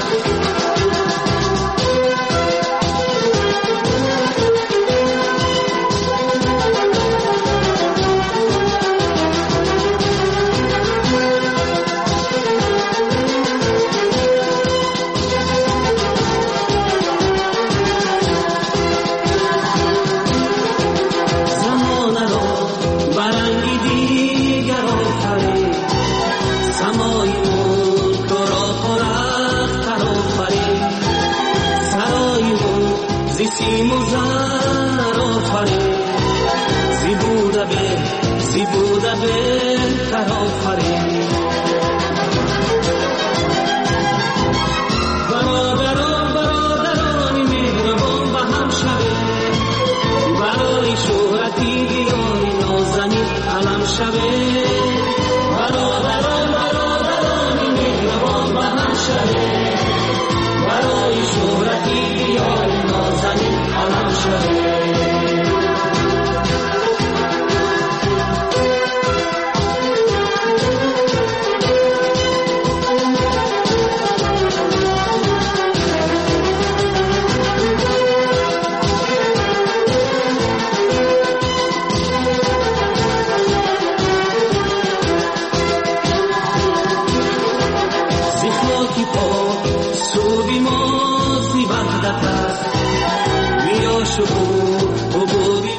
خاکی پاک سوی مازی وحدت است بیا شکوه عبودی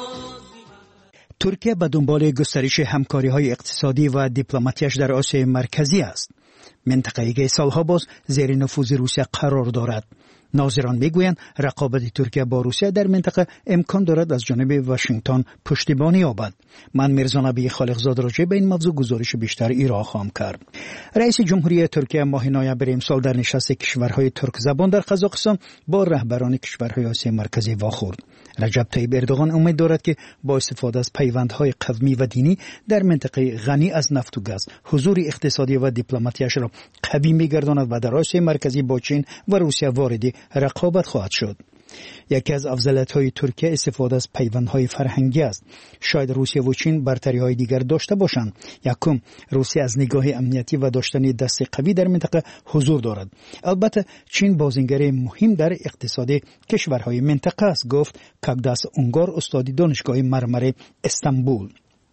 ترکیه به دنبال گسترش همکاری‌های اقتصادی و دیپلماتیش در آسیای مرکزی است. منطقه‌ای که سالها باز زیر نفوذ روسیه قرار دارد. ناظران میگویند رقابت ترکیه با روسیه در منطقه امکان دارد از جانب واشنگتن پشتیبانی یابد. من میرزا نبی خالقزاد راجع به این موضوع گزارش بیشتر ایرا خواهم کرد. رئیس جمهوری ترکیه ماه نوامبر امسال در نشست کشورهای ترک زبان در قزاقستان با رهبران کشورهای آسیای مرکزی واخورد. رجب طیب اردوغان امید دارد که با استفاده از پیوندهای قومی و دینی در منطقه غنی از نفت و گاز حضور اقتصادی و دیپلماتیش را قوی می‌گرداند و در آسیای مرکزی با چین و روسیه وارد رقابت خواهد شد. یکی از افضلیت‌های ترکیه استفاده از پیوندهای فرهنگی است. شاید روسیه و چین برتری‌های دیگر داشته باشند. یکم، روسیه از نگاه امنیتی و داشتن دست قوی در منطقه حضور دارد. البته چین بازیگر مهم در اقتصاد کشورهای منطقه است، گفت کاگداس اونگار استاد دانشگاه مرمر استانبول.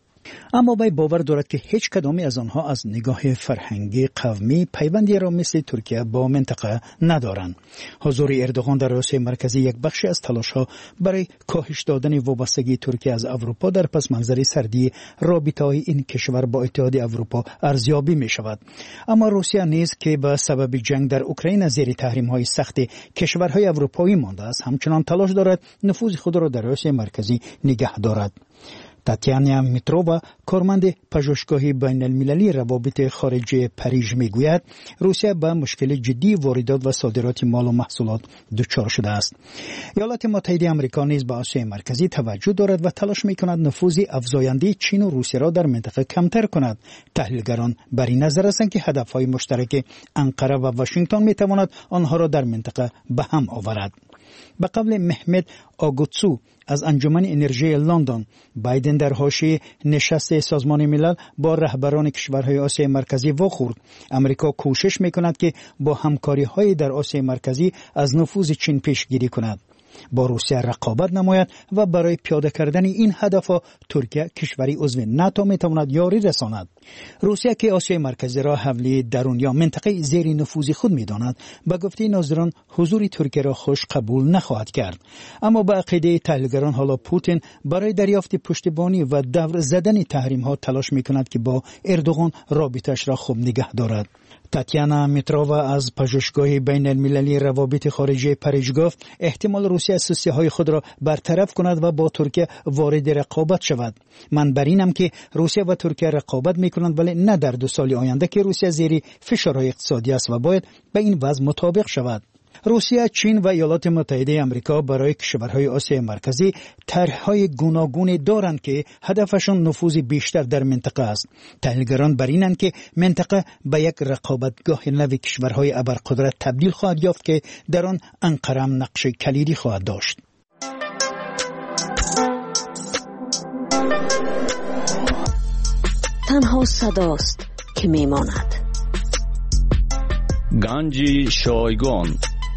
اما وی باور دارد که هیچ کدامی از آنها از نگاه فرهنگی قومی پیوندی را مثل ترکیه با منطقه ندارند. حضور اردوغان در آسیای مرکزی یک بخشی از تلاش‌ها برای کاهش دادن وابستگی ترکیه از اروپا در پس منظر سردی رابطه‌های این کشور با اتحاد اروپا ارزیابی می‌شود. اما روسیه نیز که به سبب جنگ در اوکراین زیر تحریم‌های سخت کشورهای اروپایی مانده است، همچنان تلاش دارد نفوذ خود را در آسیای مرکزی نگه دارد. تاتیانا میترووا کارمند پژوهشگاه بین المللی روابط خارجی پاریژ میگوید روسیه به مشکل جدی واردات و صادرات مال و محصولات دچار شده است. ایالات متحده آمریکا نیز به آسیای مرکزی توجه دارد و تلاش میکند نفوذ افزاینده چین و روسیه را در منطقه کمتر کند. تحلیلگران بر این نظر هستند که هدفهای مشترک انقره و واشنگتن میتواند آنها را در منطقه به هم آورد. به قول محمد آگوتسو از انجمن انرژی لندن، بایدن در حاشیه نشست سازمان ملل با رهبران کشورهای آسیای مرکزی واخورد. امریکا کوشش میکند که با همکاری‌های در آسیای مرکزی از نفوذ چین پیشگیری کند، با روسیه رقابت نماید و برای پیاده کردن این هدفها ترکیه کشوری عضو ناتو میتواند یاری رساند. روسیه که آسیای مرکزی را حولی درون یا منطقه زیر نفوذ خود میداند، به گفته ناظران حضور ترکیه را خوش قبول نخواهد کرد. اما به عقیده تحلیلگران حالا پوتین برای دریافت پشتیبانی و دور زدن تحریم ها تلاش میکند که با اردوغان رابطش را خوب نگه دارد. تاتیانا میترووا از پژوهشگاه بین المللی روابط خارجی پاریژ گفت احتمال روسیه اساسی های خود را برطرف کند و با ترکیه وارد رقابت شود. من بر اینم که روسیه و ترکیه رقابت میکنند، ولی نه در دو سال آینده که روسیه زیر فشارهای اقتصادی است و باید به این وضع مطابق شود. روسیه، چین و ایالات متحده آمریکا برای کشورهای آسیای مرکزی طرح‌های گوناگونی دارند که هدفشون نفوذ بیشتر در منطقه است. تحلیلگران بر اینند که منطقه به یک رقابتگاه نو کشورهای ابرقدرت تبدیل خواهد یافت که در آن انقره نقش کلیدی خواهد داشت. تنها صداست که میماند. گنج شایگان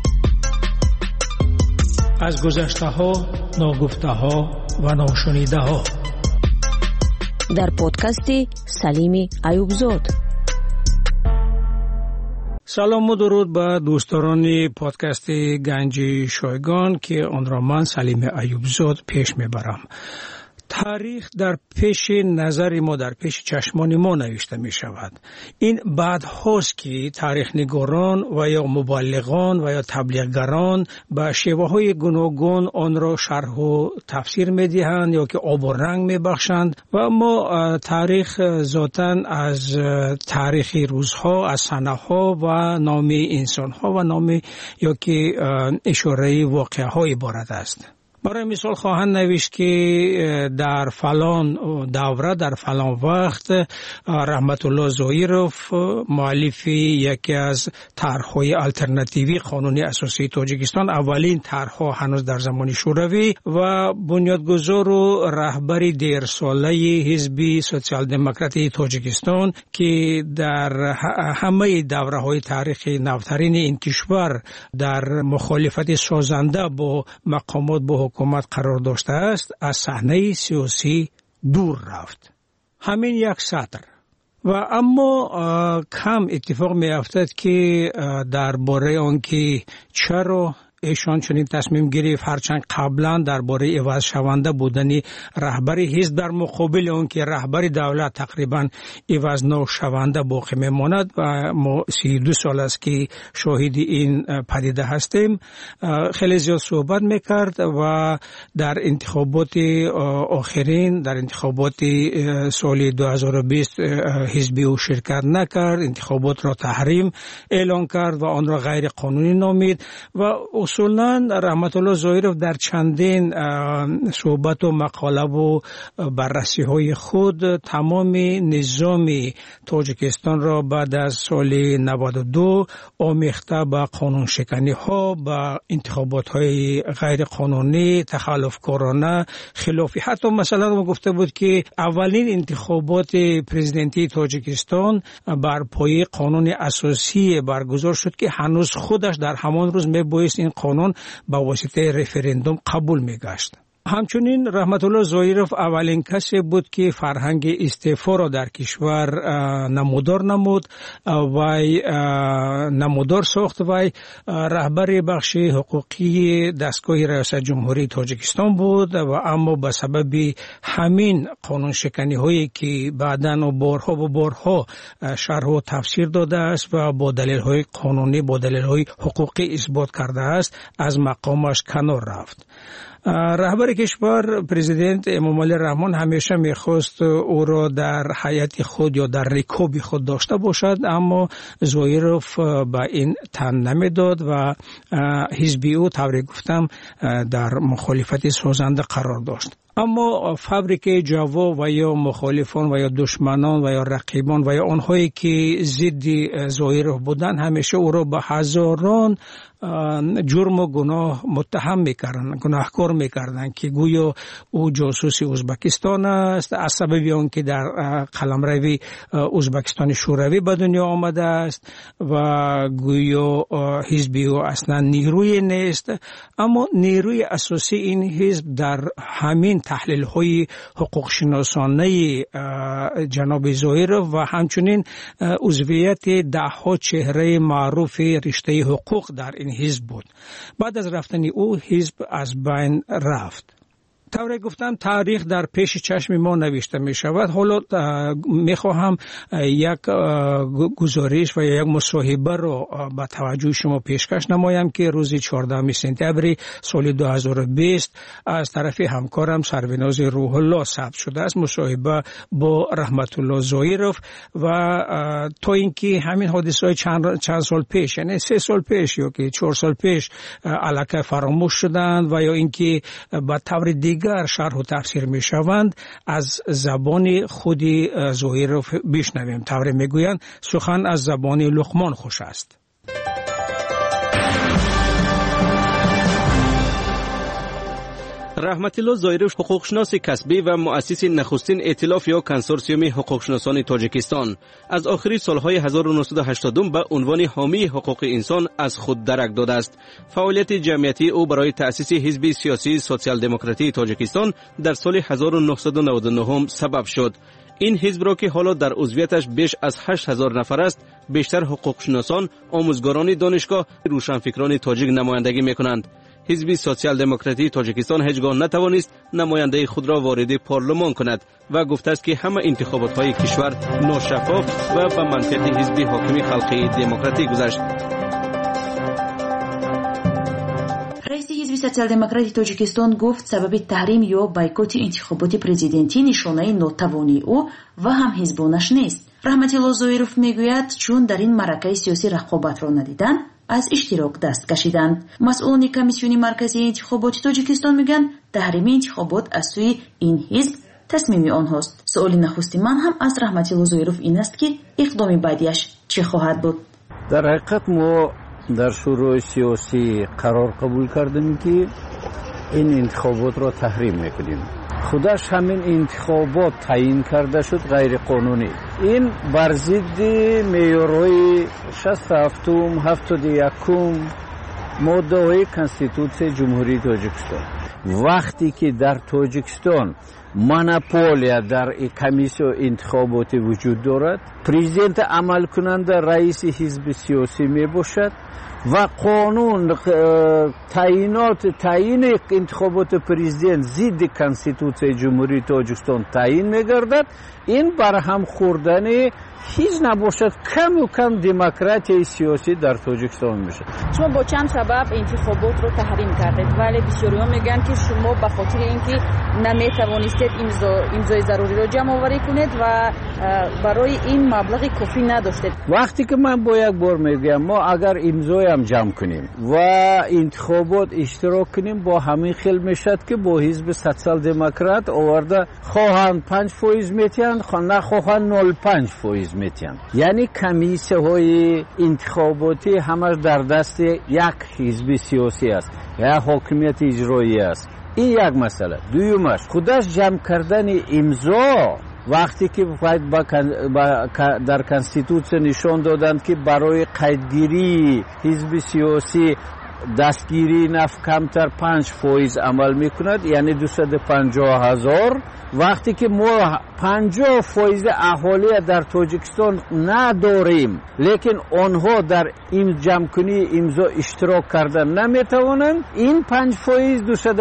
از گذشته ها، ناگفته ها و ناشنیده ها در پادکست سلیم ایوبزاد. سلام و درود به دوستان پادکست گنج شایگان که آن را من سلیم ایوبزاد پیش میبرم. تاریخ در پیش نظر ما، در پیش چشمان ما نوشته می شود. این بعد هاست که تاریخ نگاران و یا مبلغان و یا تبلیغگران به شیوه های گوناگون آن را شرح و تفسیر می دهند یا که آب و رنگ می بخشند و ما تاریخ ذاتاً از تاریخ روزها، از سنه ها و نام انسان ها و نام یا که اشاره واقعه ها عبارت است. برای مثال خواهند نوشت که در فلان دوره، در فلان وقت رحمت الله زایروف مؤلف یکی از طرح‌های آلترناتیوی قانون اساسی تاجیکستان، اولین طرح‌ها هنوز در زمان شوروی و بنیادگذار و رهبر دیر ساله حزب سوسیال دموکراتی تاجیکستان که در همه دوره‌های تاریخی نوترین این کشور در مخالفت سازنده با مقامات با حکومت قرار داشته است، از صحنه سیاسی دور رفت. همین یک سطر و اما کم اتفاق می افتد که درباره آن که چرا ایشان چنین تصمیم گرفت، هرچند قبلا درباره عوض شونده بودن رهبر حزب در مقابل اون که رهبر دولت تقریبا عوض نشونده باقی میماند و ما سی و دو سال است که شاهد این پدیده هستیم، خیلی زیاد صحبت میکرد و در انتخابات آخرین در انتخابات سال دو هزار و بیست حزبی او شرکت نکرد، انتخابات را تحریم اعلان کرد و آن را غیر قانونی نامید و اصولا رحمت الله ظاهرов در چندین صحبت و مقاله و بررسی های خود تمام نظام تاجیکستان را بعد از سال نود و دو آمیخته به قانون شکنی ها، به انتخابات های غیر قانونی، تخلفکارانه، خلافی. حتی مثلا ما گفته بود که اولین انتخابات پرزیدنتی تاجیکستان بر پایه قانون اساسی برگزار شد که هنوز خودش در همان روز میبایست این قانون با واسطه رفرندوم قبول میگشت. همچنین رحمت الله ظاهرов اولین کسی بود که فرهنگ استعفا را در کشور نمودار نمود و نمودار ساخت و رهبر بخش حقوقی دستگاه ریاست جمهوری تاجیکستان بود و اما به سبب همین قانون شکنی هایی که بعداً و بارها و بارها شرح و تفسیر داده است و با دلیل های قانونی با دلیل های حقوقی اثبات کرده است از مقامش کنار رفت. رهبر کشور پرزیدنت امامعلی رحمان همیشه میخواست او را در حیات خود یا در رکاب خود داشته باشد، اما ظاهرov به این تن نمیداد و حزبی او طوری گفتم در مخالفت سازنده قرار داشت. اما فبریک جوا و یا مخالفان و یا دشمنان و یا رقیبان و یا آنهایی که ضد ظاهرov بودند همیشه او را به هزاران جرم و گناه متهم میکردن، گناهکار میکردن که گویا او جاسوس ازبکستان است از سبب آن که در قلمرو ازبکستان شوروی به دنیا آمده است و گویا حزبی او اصلا نیروی نیست. اما نیروی اساسی این حزب در همین تحلیل های حقوق شناسانه جناب ظاهرov و همچنین عضویت ده ها چهره معروف رشته حقوق در این حزب بود. بعد از رفتن او حزب از بین رفت. طوری گفتم تاریخ در پیش چشم ما نوشته می شود. حالا می خواهم یک گزارش و یک مصاحبه را به توجه شما پیشکش نمایم که روز چهاردهم سپتامبر سال دو هزار و بیست از طرف همکارم سربناز روح الله ثبت شده است. مصاحبه با رحمت الله ظاهرov و تا اینکه همین حادثه های چند, چند سال پیش یعنی سه سال پیش یا که چهار سال پیش الکی فراموش شدند و یا اینکه به طور دیگر شرح و تفسیر می شوند از زبان خود ظاهرov بشنویم. طوری می گویند سخن از زبان لقمان خوش است. رحمت الله ظاهرov حقوقشناس کسبی و مؤسس نخستین ائتلاف یا کنسورسیوم حقوقشناسان تاجیکستان از آخری سالهای هزار و نهصد و هشتاد به عنوان حامی حقوق انسان از خود درک داده است. فعالیت جمعیتی او برای تأسیس حزب سیاسی سوسیال دموکراتی تاجیکستان در سال هزار و نهصد و نود و نه سبب شد. این حزب را که حالا در عضویتش بیش از هشت هزار نفر است، بیشتر حقوقشناسان، آموزگاران دانشگاه، روشنفکران تاجیک نمایندگی می‌کنند. حزب سوسیال دموکراتی تاجیکستان هیچگاه نتوانست نماینده خود را وارد پارلمان کند و گفته است که همه انتخابات های کشور ناشفاف و به منطق حزب حاکم خلقی دموکراتی گذشت. رئیس حزب سوسیال دموکراتی تاجیکستان گفت سبب تحریم یا بایکوت انتخابات پرزیدنتی نشانه ناتوانی او و هم حزبانش نیست. رحمت الله ظاهرov میگوید چون در این معرکه سیاسی رقابت را ندیدن از اشتراک دست کشیدند. مسئولان کمیسیون مرکزی انتخابات تاجیکستان میگن تحریم انتخابات از سوی این حزب تصمیم آنهاست. سوال نخستی من هم از رحمت الله ظاهرov این است که اقدام بعدیش چه خواهد بود. در حقیقت ما در شورای سیاسی قرار قبول کردیم که این انتخابات را تحریم میکنیم. خودش همین انتخابات تعیین کرده شد غیر قانونی. این بر ضد معیارهای شصت و هفتم، هفتاد و یکم ماده های کنستیتوسیون جمهوری تاجیکستان. وقتی که در تاجیکستان مونوپولیا در کمیسیون انتخاباتی وجود دارد، پرزیدنت عمل کننده رئیس حزب سیاسی می باشد و قانون تعیینات تعیین انتخابات پرزیدنت ضد کنستیتوسیون جمهوری تاجیکستان تعیین می گردد، این برهم خوردن هیچ نباشد کم و کم دموکراسی سیاسی در تاجیکستان میشه. شما با چند سبب انتخابات رو تحریم کردید، ولی بسیاری‌ها میگن که شما به خاطر اینکه نمیتوانستید امضا امضای ضروری رو جمع آوری کنید و برای این مبلغ کافی نداشتید. وقتی که من با یک بار میگم ما اگر امضای هم جمع کنیم و انتخابات اشتراک کنیم با همین خیل میشد که با حزب سوسیال دموکرات آورده خواهند پنج فیصد میتین، نخواهند نول پنج فیصد میتین. یعنی کمیسیه های انتخاباتی همش در دست یک حزب سیاسی است یا حاکمیت اجرایی است. این یک مسئله. دویمش خودش جمع کردن امضا وقتی که در کنستیتوسیون نشان دادند که برای قیدگیری حزب سیاسی دستگیری نفت کمتر پنج فیصد عمل میکند، یعنی دویست و پنجاه هزار. وقتی که ما پنجاه فیصد اهالی در تاجیکستان نداریم لیکن آنها در این جمع‌کنی امضا اشتراک کردن نمیتوانند، این پنج فیصد دویست و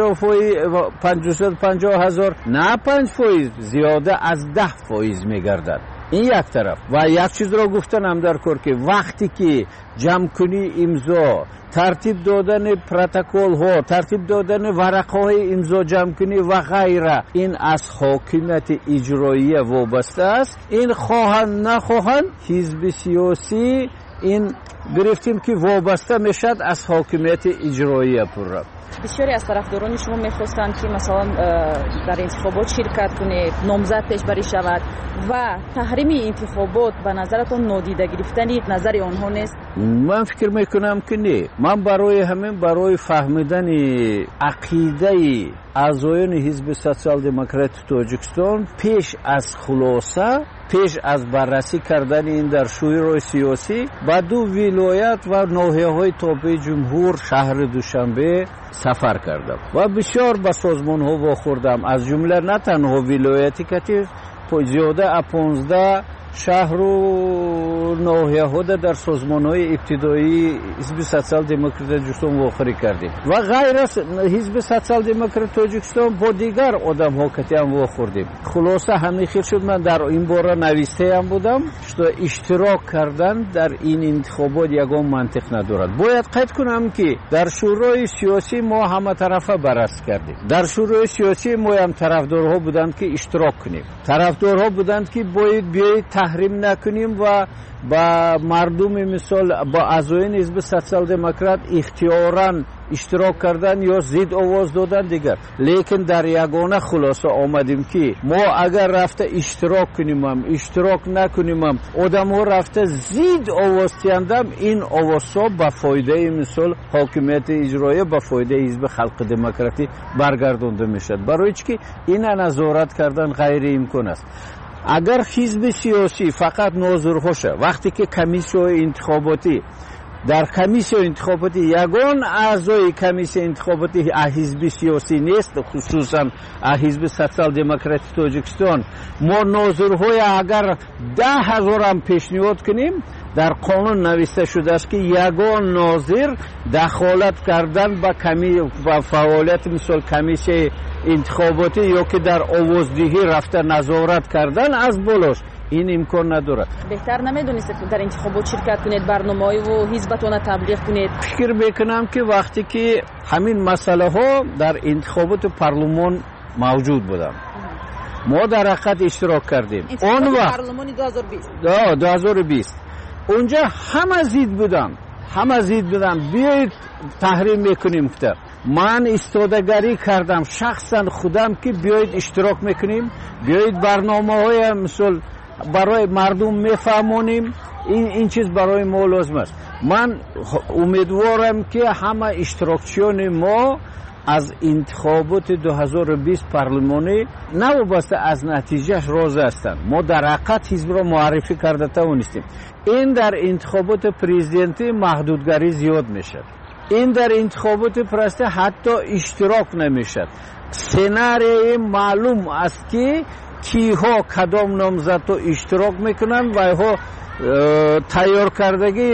پنجاه هزار نه پنج فیصد زیاده از ده فیصد میگردد. این یک طرف. و یک چیز را گفتنم در کار که وقتی که جمع کنی امضا، ترتیب دادن پروتکل ها، ترتیب دادن ورقه های امضا جمع کنی و غیره، این از حاکمیت اجرایی وابسته است. این خواهند نخواهند حزب سیاسی این گرفتیم که وابسته میشد از حاکمیت اجرایی پورا. بسیاری از طرفداران شما میخواستند که مثلا در انتخابات شرکت کنید، نامزد پیشبری شود و تحریم انتخابات به نظرتون نادیده گرفتن نظر آنها نیست؟ من فکر میکنم که نه. من برای همین برای فهمیدن عقیده اعضایان حزب سوسیال دموکرات تاجیکستان پیش از خلاصه، پیش از بررسی کردن این در شورای سیاسی با دو ولایت و ناحیه‌های تابع جمهور شهر دوشنبه سفر کردم و بسیار به سازمان ها واخوردم، از جمله نه تنها ولایتی که زیاده از پانزده شهر و ناحیه ها در سازمان های ابتدایی حزب سوسیال دموکرات تاجیکستان واخوری کردیم و غیر از حزب سوسیال دموکرات تاجیکستان با دیگر آدم ها که هم واخوردیم. خلاصه همین خیلی شد من در این باره نویسته هم بودم که اشتراک کردن در این انتخابات یگان منطق ندارد. باید قید کنم که در شورای سیاسی ما همه طرفه بررسی کردیم. در شورای سیاسی ما هم طرفدارها بودند که اشتراک کنیم، طرفدارها بودند که باید بیایید تحریم نکنیم و با مردم مثال با اعضایان حزب سوسیال دموکرات اختیاراً اشتراک کردن یا زید آواز دادن دیگر. لیکن در یگانه خلاصه آمدیم که ما اگر رفته اشتراک کنیم هم اشتراک نکنیم هم آدم ها رفته زید آواز تیندم، این آواز ها با فایده مثال حاکمیت اجرایی با فایده حزب خلق دموکراتی برگردانده میشد، برای چی این نظارت کردن غیر امکان است. اگر حزب سیاسی فقط ناظرهاشه وقتی که کمیسیون انتخاباتی در کمیسیون انتخاباتی یگان اعضای کمیسیون انتخاباتی حزب سیاسی نیست، خصوصا حزب سوسیال دموکرات تاجیکستان، ما ناظرهای اگر ده هزار هم پیشنهاد کنیم در قانون نوشته شده است که یگان ناظر دخالت کردن با کمی با فعالیت مثل کمیسیون انتخاباتی یا که در آوازدهی رفته نظارت کردن از بالاش این امکان ندارد. بهتر نمیدونید در انتخابات شرکت کنید، برنامه‌ای و حزبتون تبلیغ کنید؟ فکر میکنم که وقتی که همین مسئله ها در انتخابات پارلمان موجود بودن ما در حقیقت اشتراک کردیم. اون وقت پارلمان دو هزار و بیست دو هزار و بیست اونجا همه زید بودن همه زید بودن بیایید تحریم میکنیم کتر. من استادگری کردم شخصا خودم که بیایید اشتراک میکنیم، بیایید برنامه های مثل برای مردم میفهمونیم، این این چیز برای ما لازم است. من امیدوارم که همه اشتراکچیان ما از انتخابات دو هزار و بیست پارلمانی نوابسته از نتیجهش راضی هستند. ما در حقیقت حزب را معرفی کرده توانستیم. این در انتخابات پرزیدنتی محدودگری زیاد میشه. این در انتخابات پرسته حتی اشتراک نمیشد. سناریوی معلوم است که کیها کدام نامزد تو اشتراک میکنن و ها تیار کردگی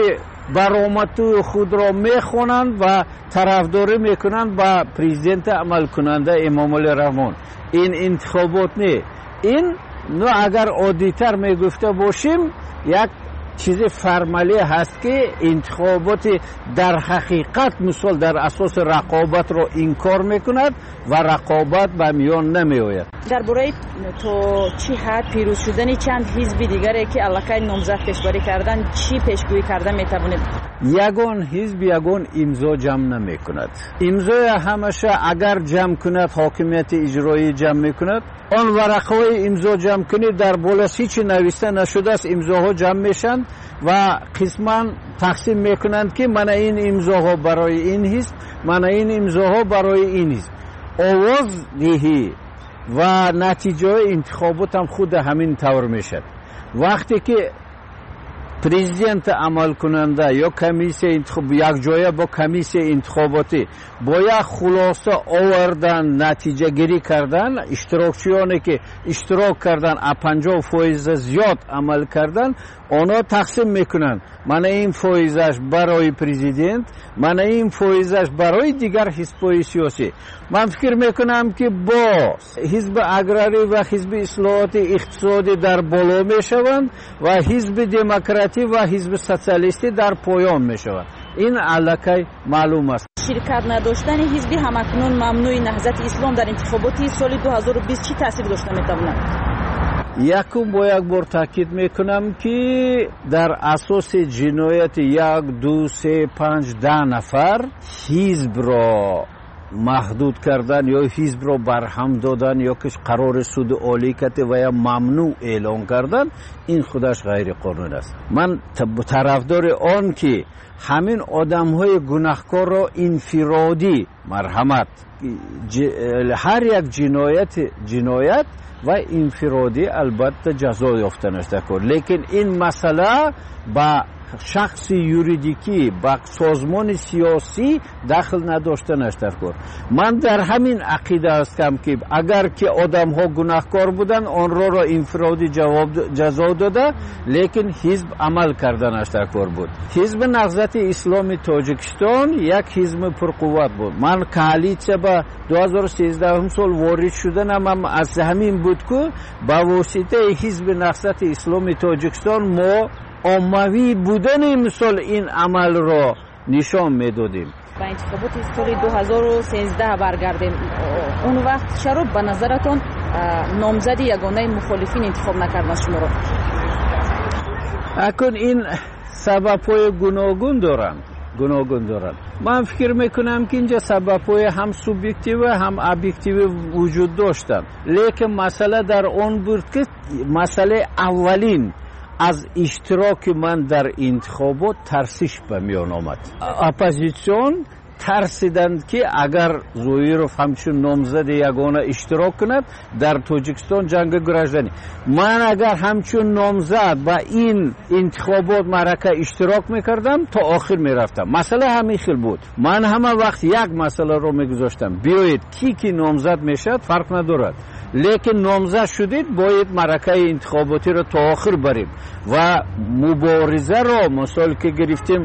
برآمد خود را میخونند و طرفداری میکنند با پرزیدنت عمل کننده امام علی رحمان. این انتخابات نه. این نو اگر آدیتر میگفته باشیم یک چیز فرمالی هست که انتخابات در حقیقت مثال در اساس رقابت را انکار میکند و رقابت به میان نمیآید. درباره تو چی حد پیروز شدن چند حزب دیگری که علاقه نامزد پیشبری کردن چی پیشگویی کرده میتوانید؟ یگان حزب یگان امضا جمع نمیکند. امضای همشه اگر جمع کند حاکمیت اجرایی جمع میکند. آن ورقهای امضا جمع کنید در بالاش هیچ نوشته نشده است، امضاها جمع میشن و قسما تقسیم میکنند که من این امضاها برای این حزب، من این امضاها برای این حزب. آواز دهی و نتیجه انتخابات هم خود همین طور میشد. وقتی که پرزیدنت عمل کننده یا کمیسیه انتخاب یک جایه با کمیسیه انتخاباتی با یک خلاصه آوردن نتیجه گیری کردن، اشتراکچیانی که اشتراک کردن پنجاه فایز زیاد عمل کردن آنها تقسیم میکنن. من این فایزش برای پرزیدنت، من این فایزش برای دیگر حزب‌های سیاسی. من فکر میکنم که با حزب اگراری و حزب اصلاحات اقتصادی در بالا میشوند و حزب دموکراتی و حزب سوسیالیستی در پایان میشوند. این علاقه معلوم است. شرکت نداشتن حزب همکنون ممنوع نهضت اسلام در انتخابات سال دو هزار و بیست چی تاثیر داشته میتواند؟ یکم با یک بار تاکید میکنم که در اساس جنایت یک دو سه پنج ده نفر حزب را محدود کردن یا حزب را برهم دادن یا که قرار سود عالی کرده و یا ممنوع اعلان کردن، این خودش غیر قانون است. من طرفدار آن که همین آدم های گناهکار را انفرادی مرحمت، هر یک جنایت جنایت و انفرادی البته جزا یافتن است، لیکن این مسئله با شخص یوریدیکی با سازمان سیاسی دخل نداشتن است. من در همین عقیده هستم که اگر که آدم ها گناهکار بودن آن را را انفرادی جواب جزا داده، لیکن حزب عمل کردن است بود. حزب نهضت اسلامی تاجیکستان یک حزب پرقوت بود. من کالیسیا با دو هزار و سیزده سال وارد شدنم هم از همین بود که با واسطه حزب نهضت اسلامی تاجیکستان ما عمومی بودن مثل این عمل را نشان میدادیم. با انتخابات سال دو هزار و سیزده برگردیم. اون وقت چرا به نظرتون نامزد یگانه مخالفین انتخاب نکردن شما را؟ اکنون این سبب‌های گوناگون دارند. گوناگون دارند. من فکر میکنم که اینجا سبب‌های هم سوبژکتیو هم ابجکتیو وجود داشتند. لیکن مسئله در آن بود که مسئله اولین از اشتراک من در انتخابات ترسش به میان آمد. اپوزیسیون ترسیدند که اگر زویروف همچون نامزد یگانه اشتراک کند در تاجیکستان جنگ گرجدنی، من اگر همچون نامزد با این انتخابات معرکه اشتراک میکردم تا آخر میرفتم. مسئله همین خیل بود. من همه وقت یک مسئله رو میگذاشتم، بیایید کی کی نامزد میشد فرق ندارد، لیکن نامزد شدید باید معرکه انتخاباتی رو تا آخر بریم و مبارزه رو مثال که گرفتیم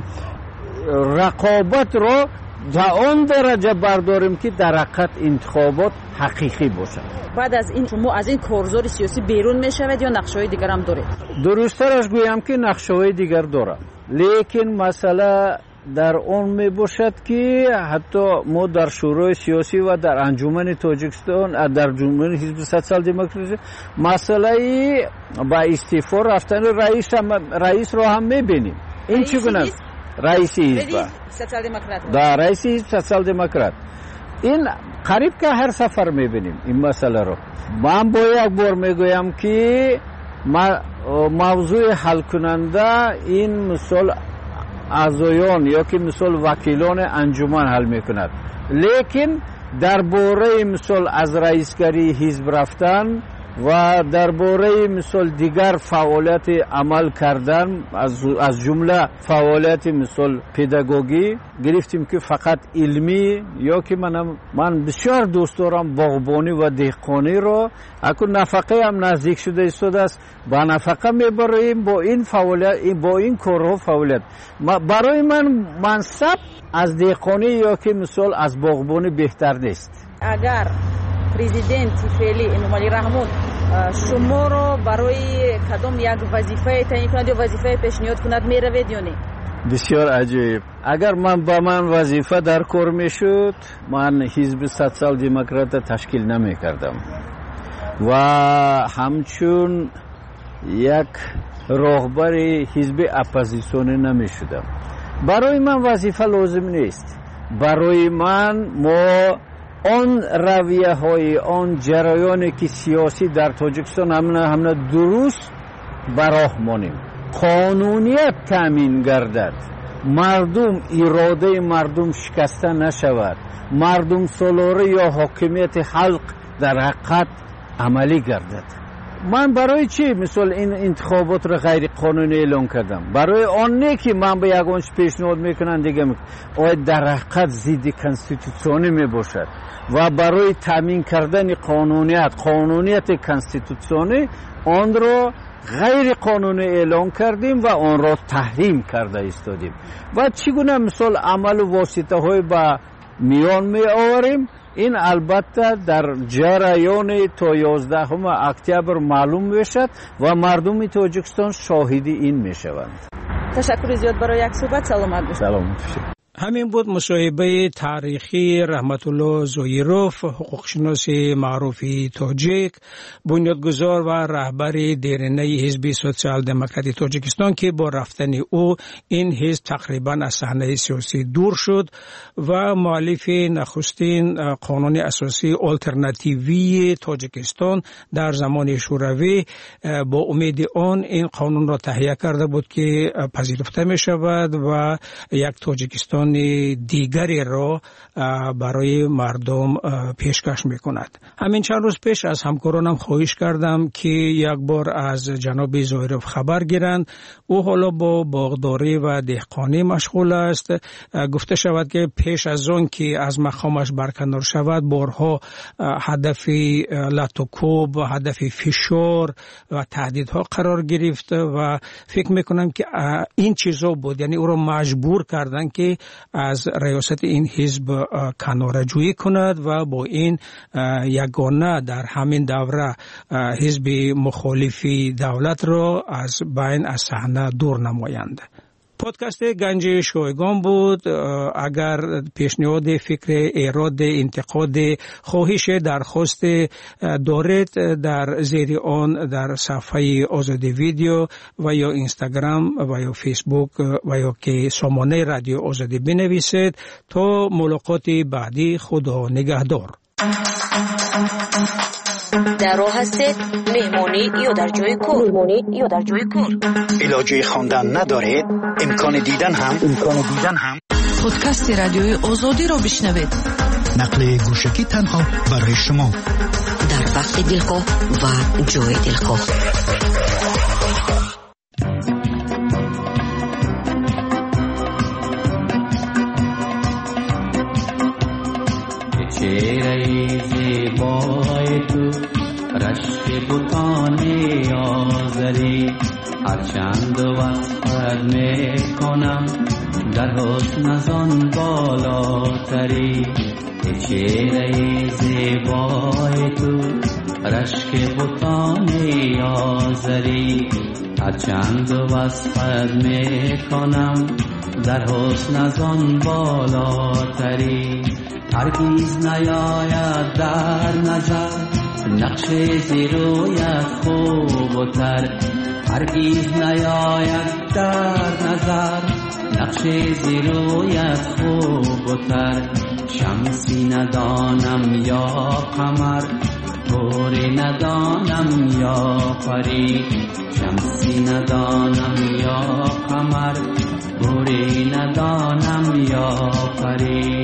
رقابت رو تا آن درجه برداریم که در حقیقت انتخابات حقیقی باشد. بعد از این شما از این کارزار سیاسی بیرون میشوید یا نقشه‌های دیگر هم دارید؟ درست‌ترش گویم که نقشه‌های دیگر دارم، لیکن مسئله در اون می باشد که حتی ما در شورای سیاسی و در انجمن تاجیکستان در انجمن حزب سوسیال دموکراسی مسئله با استعفا رفتن رئیس رئیس رو هم می‌بینیم. این چگونه است؟ رئیس حزب سوسیال دموکرات در رئیس حزب سوسیال دموکرات این قریب که هر سفر می‌بینیم این مسئله رو. من با یک بار میگویم که موضوع حل کننده این مثال اعضایان یا که مثال وکیلان انجمن حل میکند، لیکن درباره مثال از رئیسگری حزب رفتن و درباره مثل دیگر فعالیت عمل کردن از از جمله فعالیت مثل پداگوژی گرفتیم که فقط علمی یا که من من بسیار دوست دارم باغبانی و دهقانی رو اکنون نفقه هم نزدیک شده است با نفقه میبریم با این فعالیت با این کارها فعالیت برای من منصب از دهقانی یا که مثل از باغبانی بهتر نیست. اگر پرزیدنت فعلی امامعلی رحمون شما رو برای کدام یک وظیفه تعیین کند یا وظیفه پیشنهاد کند میروید یا نه؟ بسیار عجیب. اگر من با من وظیفه در کار میشد من حزب سوسیال دموکرات تشکیل نمی کردم و همچون یک راهبر حزب اپوزیسیونی نمی شدم. برای من وظیفه لازم نیست. برای من ما آن رویه های آن جریانی که سیاسی در تاجیکستان همه همه درست براه مانیم. قانونیت تامین گردد، مردم اراده مردم شکسته نشود، مردم سالاره یا حاکمیت خلق در حقیقت عملی گردد. من برای چی مثل این انتخابات را غیر قانونی اعلام کردم؟ برای آن نه که من به یگانش پیشنهاد میکنم دیگه آید در حقیقت ضد کانستیتوسیونی میباشد و برای تامین کردن قانونیت قانونیت کانستیتوسیونی آن را غیر قانونی اعلام کردیم و آن را تحریم کرده ایستادیم و چگونه مثل عمل و واسطه های با میان می آوریم. این البته در جریان تا یازدهم اکتبر معلوم میشد و مردم تاجیکستان شاهدی این میشوند. تشکر زیاد برای یک صحبت. سلامت باشید. سلام. همین بود مصاحبه تاریخی رحمت الله زویروف، حقوقشناس معروفی تاجیک، بنیادگذار و رهبر دیرینه حزب سوسیال دموکراتی تاجیکستان که با رفتن او این حزب تقریبا از صحنه سیاسی دور شد و مؤلف نخستین قانون اساسی آلترناتیوی تاجیکستان در زمان شوروی با امید آن این قانون را تهیه کرده بود که پذیرفته می شود و یک تاجیکستان دیگری را برای مردم پیشکش میکند. همین چند روز پیش از همکارانم خواهش کردم که یک بار از جناب زویروف خبر گیرند. او حالا با باغداری و دهقانی مشغول است. گفته شود که پیش از آن که از مقامش برکنار شود بارها هدف لطوکوب و هدف فشار و تهدیدها قرار گرفت و فکر میکنم که این چیزا بود، یعنی او را مجبور کردن که از ریاست این حزب کناره‌جویی کند و با این یگانه در همین دوره حزب مخالفی دولت را از بین از صحنه دور نمایند. پادکست گنج شایگان بود. اگر پیشنهاد، فکر، ایراد، انتقاد، خواهش، درخواست دارید در زیر آن در صفحه آزادی ویدیو و یا اینستاگرام و یا فیسبوک و یا که سامانه رادیو آزادی بنویسید. تا ملاقات بعدی، خدا نگهدار. در راه هستید، مهمانی یا در جای کار، مهمانی یا در جای کار، علاجه خواندن ندارید، امکان دیدن هم امکان دیدن هم پادکست رادیوی آزادی را بشنوید. نقل گوشکی تنها برای شما در وقت دلخواه و جای دلخواه. چهره زیبای تو رشک بوتانی آزری، هرچند وصفت میکنم در حسن ازان بالاتری. چهره زیبای تو رشک بوتانی آزری، هرچند وصفت میکنم در حسن ازان بالاتری. هرگیز نیاید در نظر نقش زیرویت خوب و تر، هرگیز نیاید در نظر نقش زیرویت خوب و تر. شمسی ندانم یا قمر، گوری ندانم یا پری. شمسی ندانم یا قمر، گوری ندانم یا پری.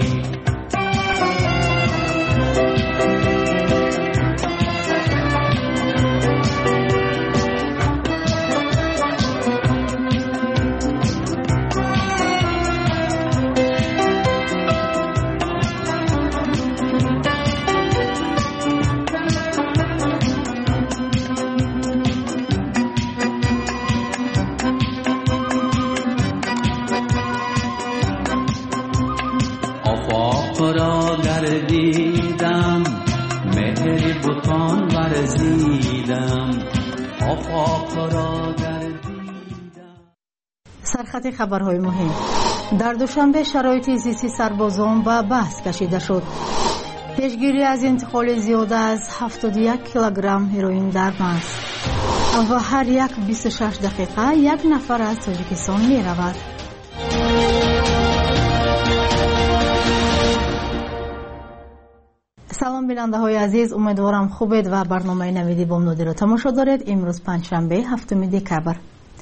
را گردیدم مهر بتان ورزیدم آفاق را سرخط خبرهای مهم. در دوشنبه شرایط زیستی سربازان به بحث کشیده شد. پیشگیری از انتقال زیاده از هفتاد و یک کیلوگرم هروئین در مغز و هر یک بیست و شش دقیقه یک نفر از تاجیکستان می رود. سلام بیننده های عزیز، امیدوارم خوبید و برنامه نویدی بامدادی را تماشا دارید. امروز پنجشنبه هفتم دکبر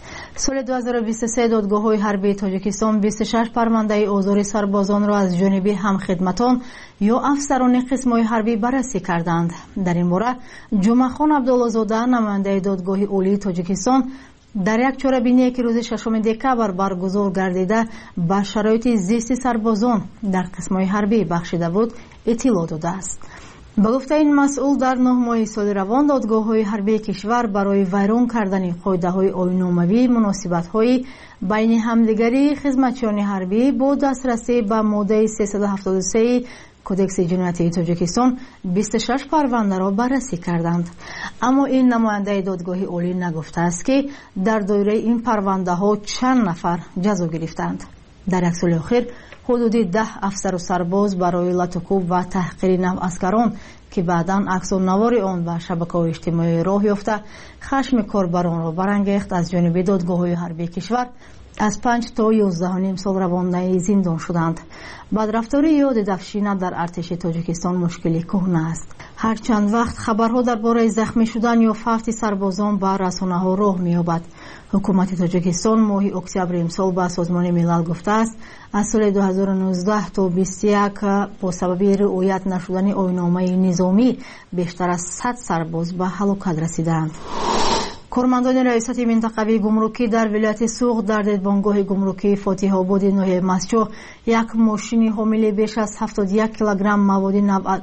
سال دو هزار و بیست و سه دادگاه‌های حربی تاجیکستان بیست و شش پرونده آزار سربازان را از جانب همخدمتان یا افسران قسم‌های حربی بررسی کردند. در این باره جمعه‌خان عبدالله‌زاده نماینده دادگاه عالی تاجیکستان در یک چاره‌بینی که روز ششم دکبر برگزار گردیده به شرایط زیست سربازان در قسم‌های حربی بخشیده بود اطلاع داده است. با گفته این مسئول در نه ماه سال روان دادگاه‌های حربی کشور برای ویران کردن قاعده‌های آیین‌ناموی مناسبت‌های بین همدیگری خدمتچیان حربی با دسترسی به ماده سیصد و هفتاد و سه کدکس جنایتی تاجیکستان بیست و شش پرونده را بررسی کردند. اما این نماینده دادگاه عالی نگفته است که در دایره این پرونده ها چند نفر جزا گرفتند. در یک سال اخیر حدودی ده افسر و سرباز برای لطوکوب و تحقیر نو اسکران که بعداً عکس و نوار آن به شبکه‌های اجتماعی راه یافته خشم کاربران را برانگیخت، از جانب دادگاه‌های حربی کشور از پنج تا یازده و نیم سال روانه زندان شدند. بدرفتاری یا ددفشینه در ارتش تاجیکستان مشکلی کهنه است. هر چند وقت خبرها درباره زخمی شدن یا فوت سربازان به رسانه‌ها راه می‌یابد. حکومت تاجیکستان ماه اکتبر امسال به سازمان ملل گفته است از سال دو هزار و نوزده تا بیست و یک با سبب رعایت نشدن آیین‌نامه نظامی بیشتر از صد سرباز به هلاکت رسیدند. کارمندان ریاست منطقوی گمرکی در ولایت سوغد در دیدبانگاه گمرکی فاتح آباد ناحیه مسجد یک ماشین حامل بیش از هفتاد و یک کیلوگرم مواد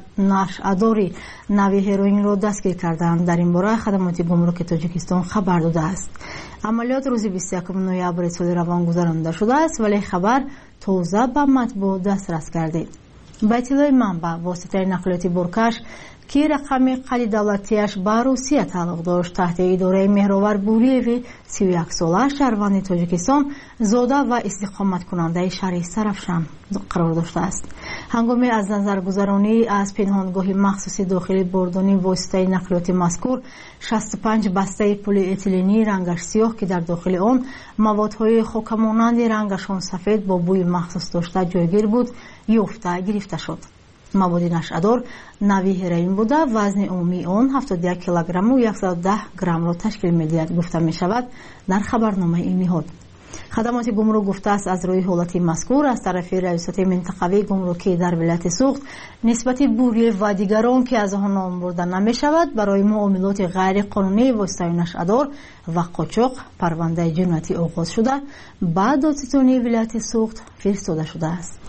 نشئه‌دار نوع هروئین را دستگیر کردند. در این باره خدمات گمرک تاجیکستان خبر داده است. عملیات روز بیست و یکم نوامبر سال روان گذرانده شده است ولی خبر تازه به مطبوع دسترس گردید. با اطلاع منبع واسطه نقلیاتی برکش که رقم قید دولتیش به روسیه تعلق داشت تحت اداره مهرآور بوریوی سی و یک ساله شهروند تاجیکستان زاده و استقامت کننده شهر سرافشان قرار داشته است. هنگام از نظر گذرانی از پنهانگاه مخصوص داخلی بردانی واسطه نقلیاتی مذکور شصت و پنج بسته پلی اتیلنی رنگش سیاه که در داخل آن موادهای خاک مانند رنگشان سفید با بوی مخصوص داشته جایگیر بود یافته گرفته شد. مواد نشئه‌دار نوع هروئین بوده. وزن عمومی آن هفتاد و یک کیلوگرم و صد و ده گرم را تشکیل می‌دهد گفته می‌شود در خبرنامه این نهاد. خدمات گمرک گفته است از روی حالت مذکور از طرف ریاست منطقوی گمرکی در ولایت سوغد نسبت بوری و دیگران که از آن نام برده نمی‌شود برای معاملات غیر قانونی واسطه نشئه‌دار و قاچاق پرونده جنایتی آغاز شده بعد دادستانی ولایت سوغد فرستاده شده است.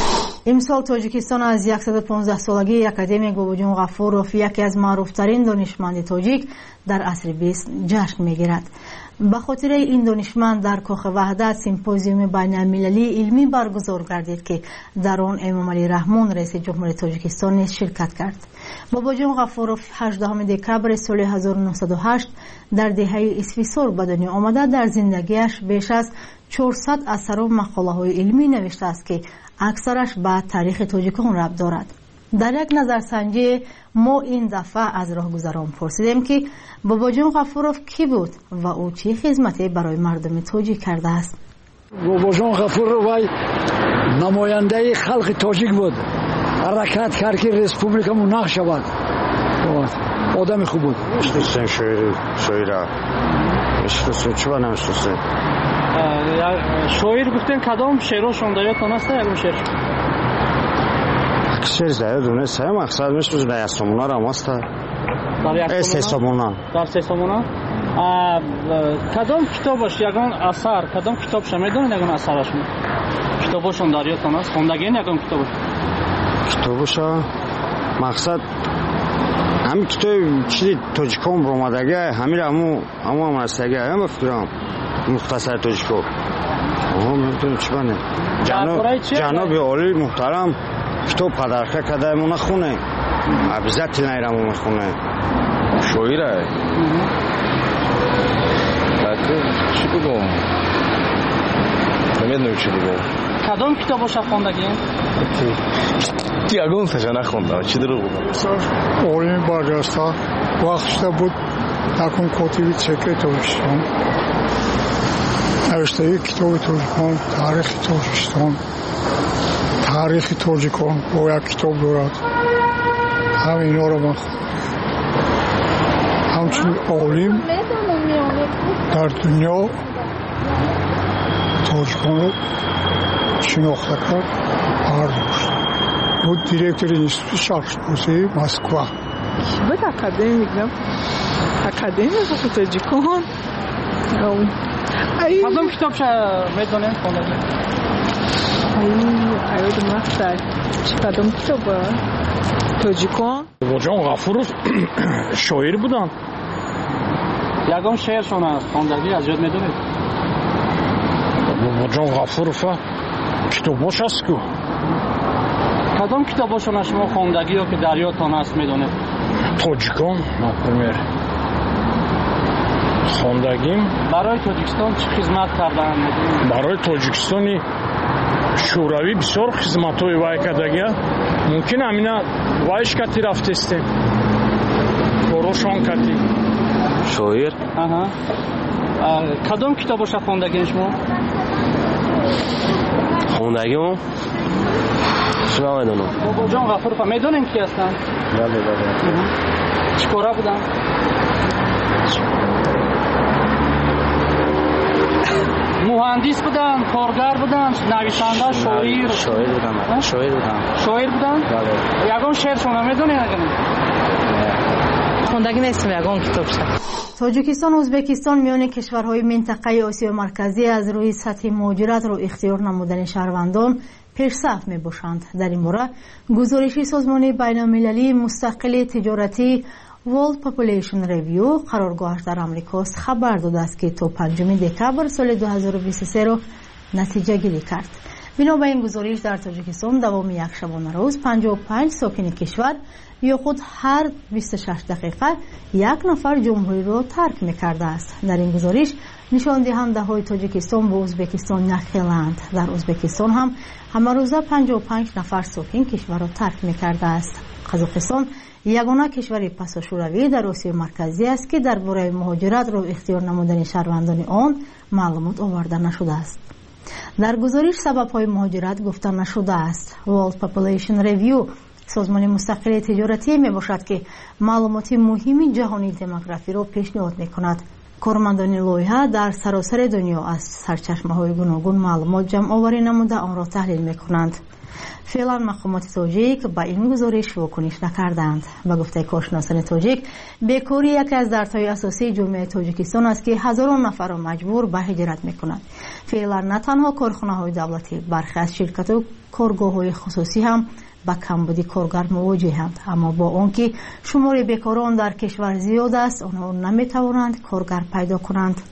امسال تاجیکستان از صد و پانزده سالگی اکادمی باباجون غفورов یکی از معروفترین دانشمند تاجیک در عصر بیست جشن میگیرد. به خاطر این دانشمند در کاخ وحدت سیمپوزیوم بین المللی علمی برگزار گردید که در آن امام علی رحمان رئیس جمهوری تاجیکستان نیز شرکت کرد. باباجون غفورov هجدهم دکبر سال هزار و نهصد و هشت در دهه اسفیسور به دنیا آمده. در زندگیش بیش از چهارصد اثر و مقاله های علمی نوشته است که اکثرش به تاریخ تاجیکان ربط دارد. در یک نظرسنجی ما این دفعه از راهگذران پرسیدیم که باباجون غفورov کی بود و او چه خدمتی برای مردم تاجیک کرده است. باباجون غفورov وای نماینده خلق تاجیک بود. حرکت کرد که ریسپوبلیکمون نقش شود. آدم خوب بود. میشناسم شاعر شاعر. میشناسم چه نمیشناسم. شاعر گفتن کدام شعرها شونده یادتون هست یکم شعر؟ شعر زیاد نیست. مقصد میشه در سامونا را ماست. در سه سامونا. در سه سامونا. کدام کتابش یگان اثر کدام کتابش میدونید یگان اثرش می؟ کتابشون در یادتون هست؟ خوندگین یگان کتابش؟ کتابش مقصد همین کتاب چیزی تاجیکان برآمدگی همین همون همون هم هستگی هم بفکرم مختصر تاجیکو. آها میتونم چی بنده؟ جناب جناب عالی محترم کتاب پدرخه کده مونه خونه обязательно ایرم خونه شویره چی بگم نمیدونم چی بگم کدام کتابش خوندگی؟ یگون تاشا نخوندم چی دروغ بگم اولین برجسته وقتشته بود تکون کتیبی چکه توجستان نوشته ای کتاب توجکان تاریخ توجستان تاریخ توجکان با یک کتاب دارد همه اینا رو من خوندم همچنین عالم در دنیا توجکان رو شناخته کرد برداشت بود دیرکتور انستیتوت شرقشناسی مسکو کی بود اکادمیک نه اکادمیک بود توجکان کدام کتاب میدونین خوندگی؟ ای ایو مقصد چی کدام کتاب توجکان باباجان غفورов شاعر بودن یگام شعرشون است خوندگی از یاد میدونید باباجان غفورов کتاباش هست کو کدام کتاباشون شما خوندگی یا که در یادتان هست میدونید توجکان например خوندگیم برای توجیکستان چه خدمت کردن میدونید برای توجیکستانی شوروی بسیار خدمت‌های وای کردگی ممکن همینا وایش کتی رفتستیم کاروشان کتی شاعر آها کدام کتاباش خوندگی شما خوندگیم شما میدونم بابا جان غفور میدونین کی هستن بله بله چیکارا بودن مهندس بودن کارگر بودن نویسنده شاعر شاعر بودن شاعر بودن شاعر بودن بله یگان شعر شما میدونین خوندگی نیستم یگان کتاب شد تاجیکستان و ازبکستان میان کشورهای منطقه آسیا مرکزی از روی سطح مهاجرت را اختیار نمودن شهروندان پیشرفت می‌باشند. در این باره گزارشی سازمان بین‌المللی مستقل تجارتی World Population Review قرارگاهش در امریکاست خبر داده است که تا پنجم دکبر سال دو هزار و بیست و سه را نتیجه گیری کرد. بنا به این گزارش در تاجیکستان دوام یک شبانه روز پنجاه و پنج ساکن کشور یا خود هر بیست و شش دقیقه یک نفر جمهوری را ترک می‌کرده است. در این گزارش نشان دهنده های تاجیکستان با ازبکستان نخیلند. در ازبکستان هم همه روزه پنجاه و پنج نفر ساکن کشور را ترک می‌کرده است. قزاقستان یگانه کشور پسا شوروی در آسیا مرکزی است که درباره مهاجرت را اختیار نمودن شهروندان آن معلومات آورده نشده است. در گزارش سبب‌های مهاجرت گفته نشده است. World Population Review سازمان مستقل تجارتی میباشد که معلومات مهم جهانی دموگرافی را پیشنهاد میکند. کارمندان لایحه در سراسر دنیا از سرچشمه‌های گوناگون معلومات جمع آوری نموده آن را تحلیل میکنند. فعلا مقامات تاجیک با این گزارش واکنش نکردند. با گفته کارشناسان تاجیک بیکاری یکی از دردهای اساسی جامعه تاجیکستان است که هزاران نفر را مجبور به هجرت میکنند. فعلا نه تنها کارخانه‌های دولتی برخی از شرکت و کارگاه‌های خصوصی هم با کمبود کارگر مواجهند، اما با آنکه شمار بیکاران در کشور زیاد است آنها نمیتوانند کارگر پیدا کنند.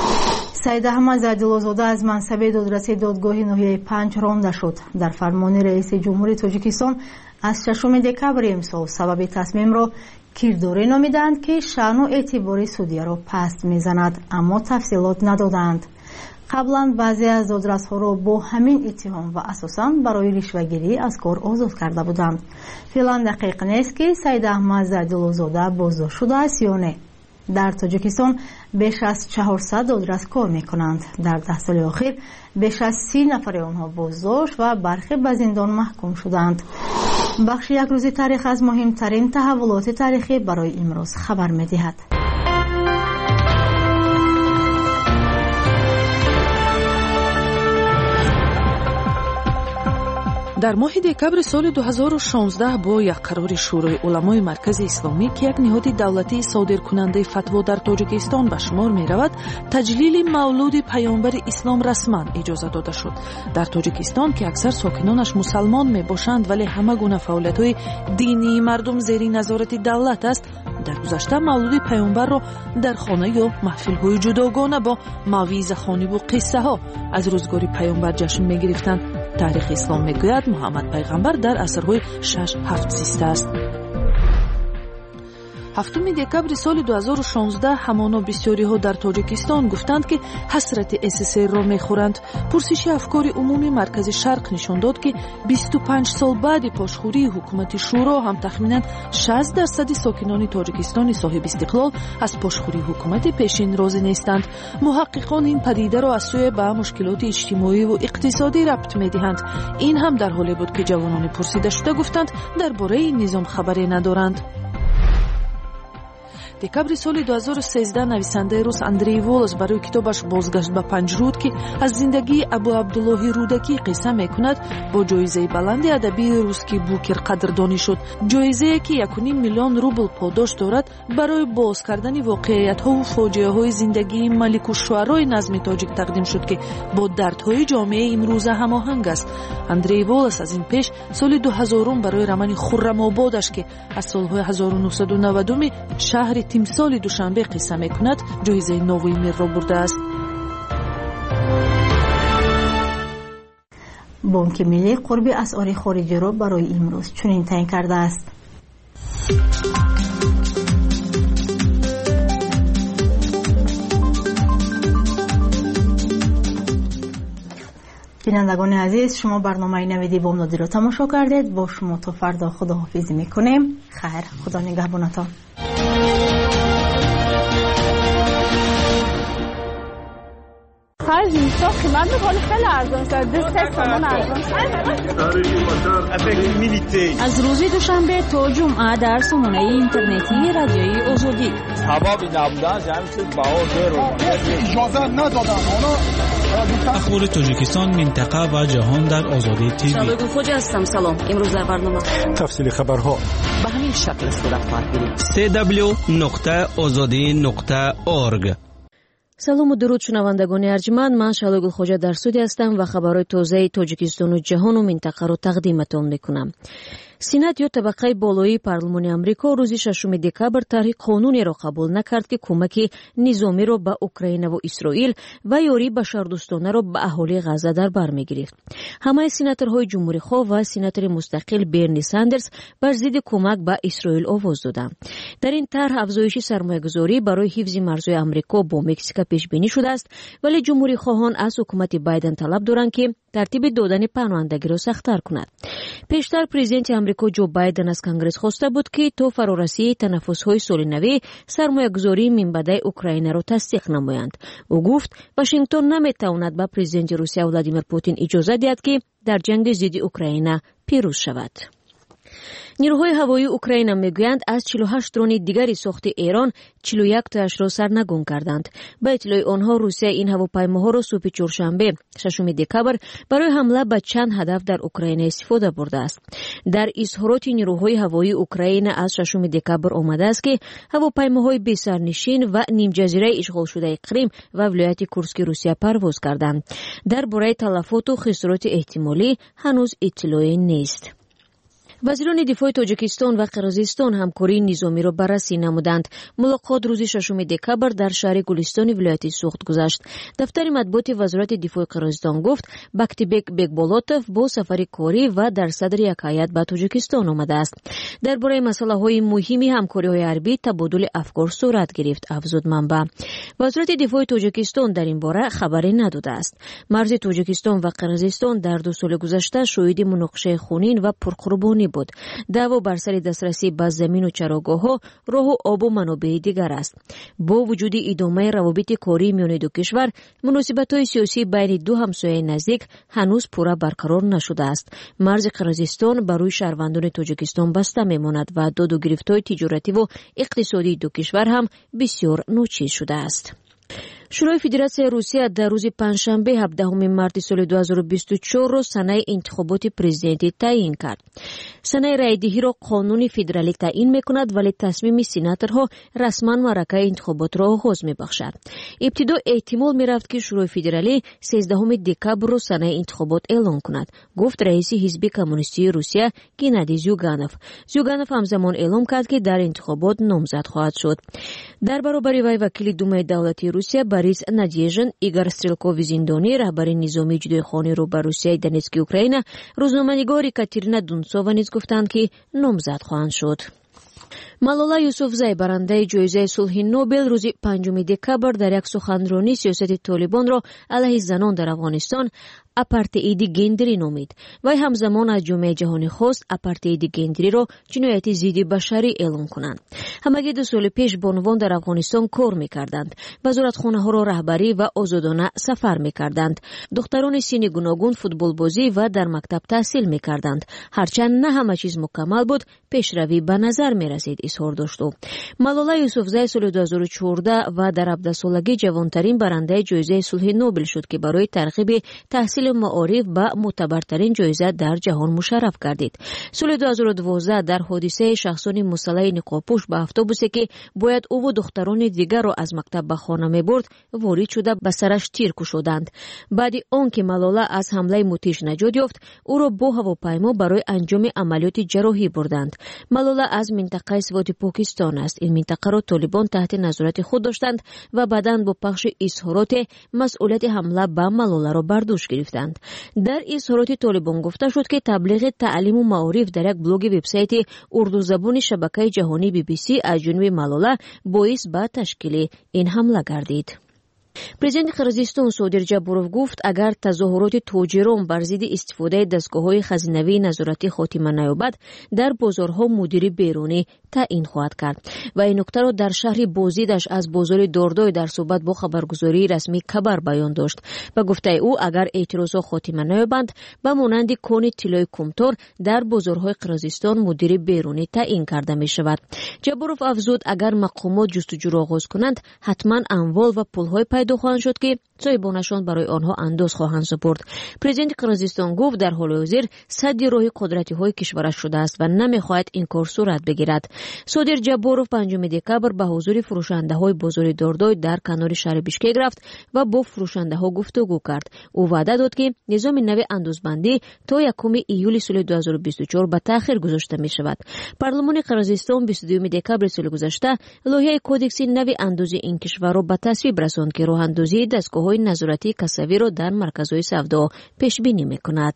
سید احمد زیدالله‌زاده از منصب دادرسی دادگاه ناحیه پنج رانده شد. در فرمان رئیس جمهور تاجیکستان از ششم دکبر امسال سبب تصمیم را کیرداری نامیدند که شأن و اعتبار سودیه را پست میزند، اما تفصیلات ندادند. قبلا بعضی از دادرس‌ها را با همین اتهام و اساساً برای رشوه‌گیری از کار آزاد کرده بودند. فعلا دقیق نیست که سید احمد زیدالله‌زاده بازداشت شده است یا نه. در تاجیکستان بیش از چهارصد دادرس کار میکنند. در ده سال اخیر بیش از سی نفر آنها بازداشت و برخی به زندان محکوم شدند. بخش یک روز تاریخ از مهمترین تحولات تاریخی برای امروز خبر میدهد. дар моҳи декабри соли ду ҳазору шонздаҳ бо як қарори шӯрои уламои маркази исломӣ ки як ниҳоди давлатии содиркунандаи фатво дар тоҷикистон ба шумор меравад, таҷлили мавлуди паёнбари ислом расман иҷоза дода шуд. дар тоҷикистон ки аксар сокинонаш мусалмон мебошанд, вале ҳама гуна фаъолиятҳои динии мардум зери назорати давлат аст, дар гузашта мавлуди паёнбарро дар хона ё маҳфилҳои ҷудогона бо мавъизахониву қиссаҳо аз рӯзгори паёнбар ҷашн мегирифтанд. таърихи ислом мегӯяд муҳаммад пайғамбар дар асрҳои шаш ҳафт зистааст. ҳафтуми декабри соли дуҳазору шонздаҳ ҳамоно бисёриҳо дар тоҷикистон гуфтанд ки ҳасрати эсэсэрро мехӯранд. пурсиши афкори умуми маркази шарқ нишон дод ки бисту панҷ сол баъди пошхӯрии ҳукумати шӯро ҳам тахминан шаст дарсади сокинони тоҷикистони соҳибистиқлол аз пошхӯрии ҳукумати пешин розӣ нестанд. муҳаққиқон ин падидаро аз сӯе ба мушкилоти иҷтимоиву иқтисодӣ рабт медиҳанд. ин ҳам дар ҳоле буд ки ҷавонони пурсидашуда гуфтанд дар бораи ин низом хабаре надоранд. декабри соли дуҳазору сенздаҳ нависандаи рус Андрей Волос барои китобаш «Бозгашт ба Панҷруд» ки аз зиндагии Абу Абдуллоҳи Рудакӣ қисса мекунад, бо ҷоизаи баланди адабии русский Букер қадрдонӣ шуд. ҷоизае ки якуним миллион рубл подош дорад барои боз кардани воқеиятҳову фоҷиаҳои зиндагии маликушшуарои назми тоҷик тақдим шуд ки бо дардҳои ҷомеаи имрӯза ҳамоҳанг аст. Андрей Волос аз ин пеш соли дуҳазорум барои романи «Хуррамободаш» ки аз солҳои ҳазору нуҳсаду навадуми шаҳри тимсоли Душанбе қисса мекунад, ҷоизаи Новуи мирро бурдааст. бонки миллӣ қурби асъори хориҷиро барои имрӯз чунин таъин кардааст. бинандагони азиз, шумо барномаи навиди бомдодиро тамошо кардед. бо шумо то фардо худоҳофизӣ мекунем. хайр, худо нигаҳбонатон. خرج نیستا قیمت میکنه خیلی ارزان شد. دست سامان ارزان از روز دوشنبه تا جمعه در سامانه اینترنتی رادیوی آزادی سبب نبودن جمع شد بها زیر اجازه ندادن اونا. اخبار تاجیکستان، منطقه و جهان در آزادی تیوی. شالوی خوجه هستم. سلام. امروز در برنامه تفصیل خبرها به همین شکل صورت خواهد گرفت. سی دبلیو نقطه آزادی نقطه орг. салому дуруд шунавандагони арҷманд, ман Шалои Гулхоҷа дар студия ҳастам ва хабарҳои тозаи Тоҷикистону ҷаҳону минтақаро тақдиматон мекунам. Сенат ё табақаи болоии парлумони Амрико рӯзи шашуми декабр тарҳи қонунеро қабул накард, ки кӯмаки низомиро ба Украинаву Исроил ва ёрии башардӯстонаро ба аҳолии Ғазза дар бар мегирифт. ҳамаи сенаторҳои ҷумҳурихоҳ ва сенатори мустақил Берни Сандерс бар зидди кӯмак ба Исроил овоз доданд. Дар ин тарҳ афзоиши сармоягузорӣ барои ҳифзи марзҳои Амрико бо Мексика пешбинӣ шудааст, вале ҷумҳурихоҳон аз ҳукумати Байден талаб доранд, ки тартиби додани паҳноандагиро сахттар кунад. пештар президенти Амрико Ҷо Байден аз Конгресс хоста буд, ки то фарорасии танаффусҳои соли навӣ сармоягузории минбаъдаи Украинаро тасдиқ намоянд. ӯ гуфт, Вашингтон наметавонад ба президенти Русия Владимир Путин иҷоза диҳад, ки дар ҷанги зидди Украина пирӯз шавад. نیروهای هوایی اوکراین میگویند از چهل و هشت درون دیگری ساخت ایران چهل و یک تایش را سرنگون کردند. به اطلاع آنها روسیه این هواپیماها را صبح چهارشنبه ششم دکبر برای حمله به چند هدف در اوکراین استفاده برده است. در اظهارات نیروهای هوایی اوکراین از ششم دکبر آمده است که هواپیماهای بی سرنشین و نیم جزیره اشغال شده کریم و ولایت کورسک روسیه پرواز کردند. درباره تلفات و خسارات احتمالی هنوز اطلاعی نیست. وزیران دفاع تاجیکستان و قرقیزستان همکاری نظامی را بررسی نمودند. ملاقات روز ششم دکبر در شهر گلستان ولایت سوخت گذشت. دفتر مطبوعات وزارت دفاع قرقیزستان گفت بکتیبک بکبولاتوف با سفر کاری و در صدر یک هیئت به تاجیکستان آمده است. درباره مسائل مهم همکاری حربی تبادل افکار صورت گرفت، افزود منبع. وزارت دفاع تاجیکستان در این باره خبری نداده است. مرز تاجیکستان و قرقیزستان در دو سال گذشته شاهد مناقشه خونین و پرقربانی بود. دعوا بر سر دسترسی به زمین و چراگاه‌ها، راه و آب و منابع دیگر است. با وجود ادامه روابط کاری میان دو کشور، مناسبت‌های سیاسی بین دو همسایه نزدیک هنوز پورا برقرار نشده است. مرز قرقیزستان بر روی شهروندان تاجیکستان بسته میماند و داد و گرفت‌های تجارتی و اقتصادی دو کشور هم بسیار نوچیز شده است. شورای فدراسیای روسیه در روز پنجشنبه هفدهم مارس سال دو هزار و بیست و چهار را سنه انتخابات پرزیدنتی تعیین کرد. سنه رایدهی را قانون فدرالی تعیین میکند، ولی تصمیم سناتورها رسما معرکه انتخابات را آغاز میبخشد. ابتدا احتمال میرفت که شورای فدرالی سیزدهم دکبر را سنه انتخابات اعلام کند، گفت رئیس حزب کمونیستی روسیه گنادی زیوگانوف. زیوگانوف همزمان اعلام کرد که در انتخابات نامزد خواهد شد. در برابر وی وکیل دومای دولتی روسیه Борис Надежин, Игорь Стрелкови зиндонӣ, раҳбари низоми ҷудоихониро ба Русияи Донецки Украина, рӯзноманигори Катерина Дунцова низ гуфтанд, ки номзад хоҳанд шуд. Малола Юсуфзай, барандаи ҷоизаи сулҳи Нобел, рӯзи панҷуми декабр дар як суханронӣ сиёсати Толибонро алайҳи занон дар Афғонистон апартеиди гендерӣ номид. Вай ҳамзамон аз ҷомеаи ҷаҳонӣ хост апартеиди гендериро ҷинояти зидди башарӣ эълон кунанд. Ҳамагӣ ду соли пеш бонувон дар Афғонистон кор мекарданд. Вазоратхонаҳоро раҳбарӣ ва озодона сафар мекарданд. духтарони синни гуногун футболбозӣ ва дар мактаб таҳсил мекарданд. ҳарчанд на ҳама чиз мукаммал буд, пешравӣ ба назар мерасид, изҳор дошт ӯ. Малола Юсуфзай соли ду ҳазору чордаҳ ва дар ҳабдаҳсолагӣ ҷавонтарин барандаи ҷоизаи сулҳи Нобел шуд, ки барои тарғиби таҳсил маориф ба мӯътабартарин ҷоиза дар ҷаҳон мушарраф гардид. Соли ду ҳазору дувоздаҳ дар ҳодисаи шахсони мусаллаҳи ниқобпӯш ба автобусе, ки бояд ӯву духтарони дигарро аз мактаб ба хона мебурд, ворид шуда ба сараш тир кушоданд. баъди он ки Малола аз ҳамлаи мутиш наҷот ёфт, ӯро бо ҳавопаймо барои анҷоми амалиёти ҷарроҳӣ бурданд. Малола аз минтақаи саводи Покистон аст. ин минтақаро Толибон таҳти назорати худ доштанд ва баъдан бо пахши изҳороте масъулияти ҳамла ба Малоларо бардошт гирифтанд. дар изҳороти Толибон гуфта шуд, ки таблиғи таълиму маориф дар як блоги вебсайти урдузабони шабакаи ҷаҳонӣ би би си аз ҷониби Малола боис ба ташкили ин ҳамла гардид. Президенти Қирғизистон Содир Ҷабуров гуфт, агар тазоҳуроти тоҷирон бар зидди истифодаи дастгоҳҳои хазинавии назорати хотима наёбад, дар бозорҳо мудири берунӣ таъин хоҳад кард. ва ин нуктаро дар шаҳри бозидаш аз бозори Дордой дар суҳбат бо хабаргузории расмии Кабар баён дошт. ба гуфтаи ӯ, агар эътирозҳо хотима наёбанд, ба монанди кони тиллои кумтор дар бозорҳои Қирғизистон мудири берунӣ таъин карда мешавад. Ҷабуров афзуд, агар мақомот ҷустуҷӯро оғоз кунанд, ҳатман амвол ва пулҳои пайдо хоҳанд шуд, ки соҳибонашон барои онҳо андоз хоҳанд супурд. Президенти Қирғизистон гуфт, дар ҳоли ҳозир садди роҳи қудратиҳои кишвараш шудааст ва намехоҳад ин кор сурат бигирад. Содир Ҷабуров панҷуми декабр ба ҳузури фурӯшандаҳои бозори Дордой дар канори шаҳри Бишкек рафт ва бо фурӯшандаҳо гуфтугӯ кард. ӯ ваъда дод, ки низоми нави андозбандӣ то якуми июли соли ду ҳазору бисту чор ба таъхир гузошта мешавад. Парлумони Қирғизистон бисту дуюми декабри соли гузашта лоиҳаи кодекси нави андози ин кишварро ба тасвиб расонд, ки роҳандозии дастгоҳҳои назоратии касавиро дар марказҳои савдо пешбинӣ мекунад.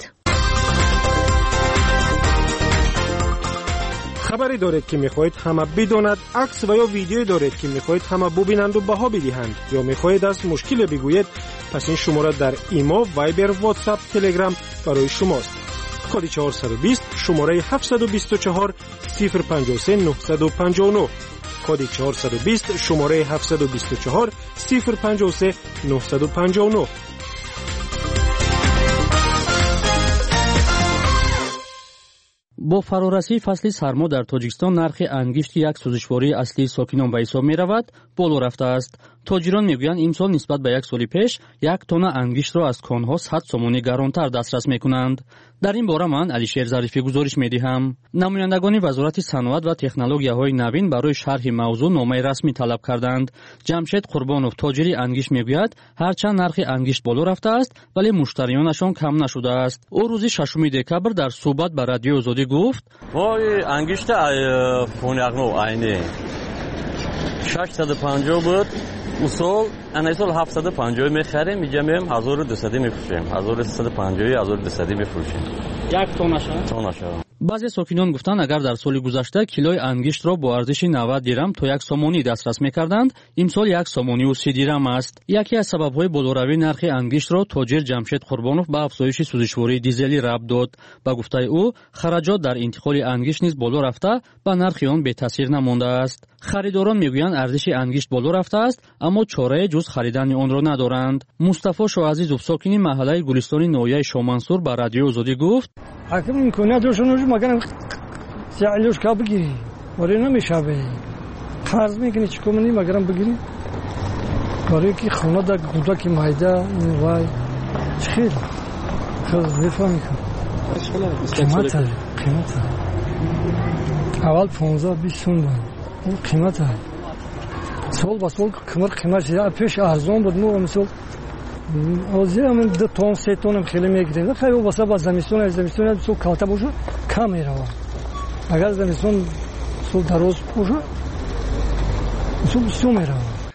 хабаре доред, ки мехоҳед ҳама бидонад, акс ва ё видеое доред, ки мехоҳед ҳама бубинанду баҳо бидиҳанд, ё мехоҳед аз мушкиле бигӯед, пас ин шумора дар имо, вайбер, ватсап, телеграм барои шумост. коди чаҳорсаду бист шумораи ҳафтсаду бисту чаҳор сифр панҷоҳ се нуҳсаду панҷоҳ нӯҳ коди чаҳорсаду бист шумораи ҳафтсаду бисту чаҳор сифр панҷоҳ се нуҳсаду панҷоҳ нӯҳ. бо фарорасии фасли сармо дар Тоҷикистон нархи ангишти як сӯзишвории аслии сокинон ба ҳисоб меравад, боло рафтааст. тоҷирон мегӯянд имсол нисбат ба як соли пеш як тонна ангиштро аз конҳо сад сомонӣ гаронтар дастрас мекунанд. дар ин бора ман Алишер Зарифӣ гузориш медиҳам. намояндагони вазорати саноат ва технологияҳои навин барои шарҳи мавзӯъ номаи расмӣ талаб карданд. Ҷамшед Қурбонов, тоҷири ангишт, мегӯяд, ҳарчанд нархи ангишт боло рафтааст, вале муштариёнашон кам нашудааст. ӯ рӯзи шашуми декабр дар суҳбат ба радиои Озодӣ гуфт: вои ангишти фонягно айне шашсаду панҷоҳ буд, усол анасол ҳафтсаду панҷоҳ мехарем, иҷа меем ҳазору дусаду мефурӯшем, ҳазору сисаду панҷоҳ, ҳазору дусаду мефурӯшем. як тоннаша тоннаша. баъзе сокинон гуфтанд, агар дар соли гузашта килои ангиштро бо арзиши навад дирам то як сомонӣ дастрас мекарданд, имсол як сомонию си дирам аст. яке аз сабабҳои болоравии нархи ангиштро тоҷир Ҷамшед Қурбонов ба афзоиши сӯзишвории дизелӣ рабт дод. ба гуфтаи ӯ, хараҷот дар интиқоли ангишт низ боло рафта, ба нархи он бетаъсир намондааст. харидорон мегӯянд, арзиши ангишт боло рафтааст, аммо чорае ҷуз харидани онро надоранд. Мустафо Шоазизов, сокини маҳаллаи Гулистони ноҳияи Шомансур, ба радиои Озодӣ гуфт: ҳаким имконият дошта магар сиёлюшка бигирӣ, барои намешаве қарз мекунӣ, чӣ кор мекунӣ, магарам бигирӣ, барои ки хона да гудаки майда вай чӣ хел хел мефаҳмӣ қимата қимата аввал понздаҳ бист сум буд, қимата сол ба сол кимар қимат пеш арзон буд. мо мисол ҳозир ҳамин ду тон се тонам хеле мегирем, хай вобаста ба замистон замистон сол калта боша кам меравад. агар замистон сол дароз боша сол бисёр меравад.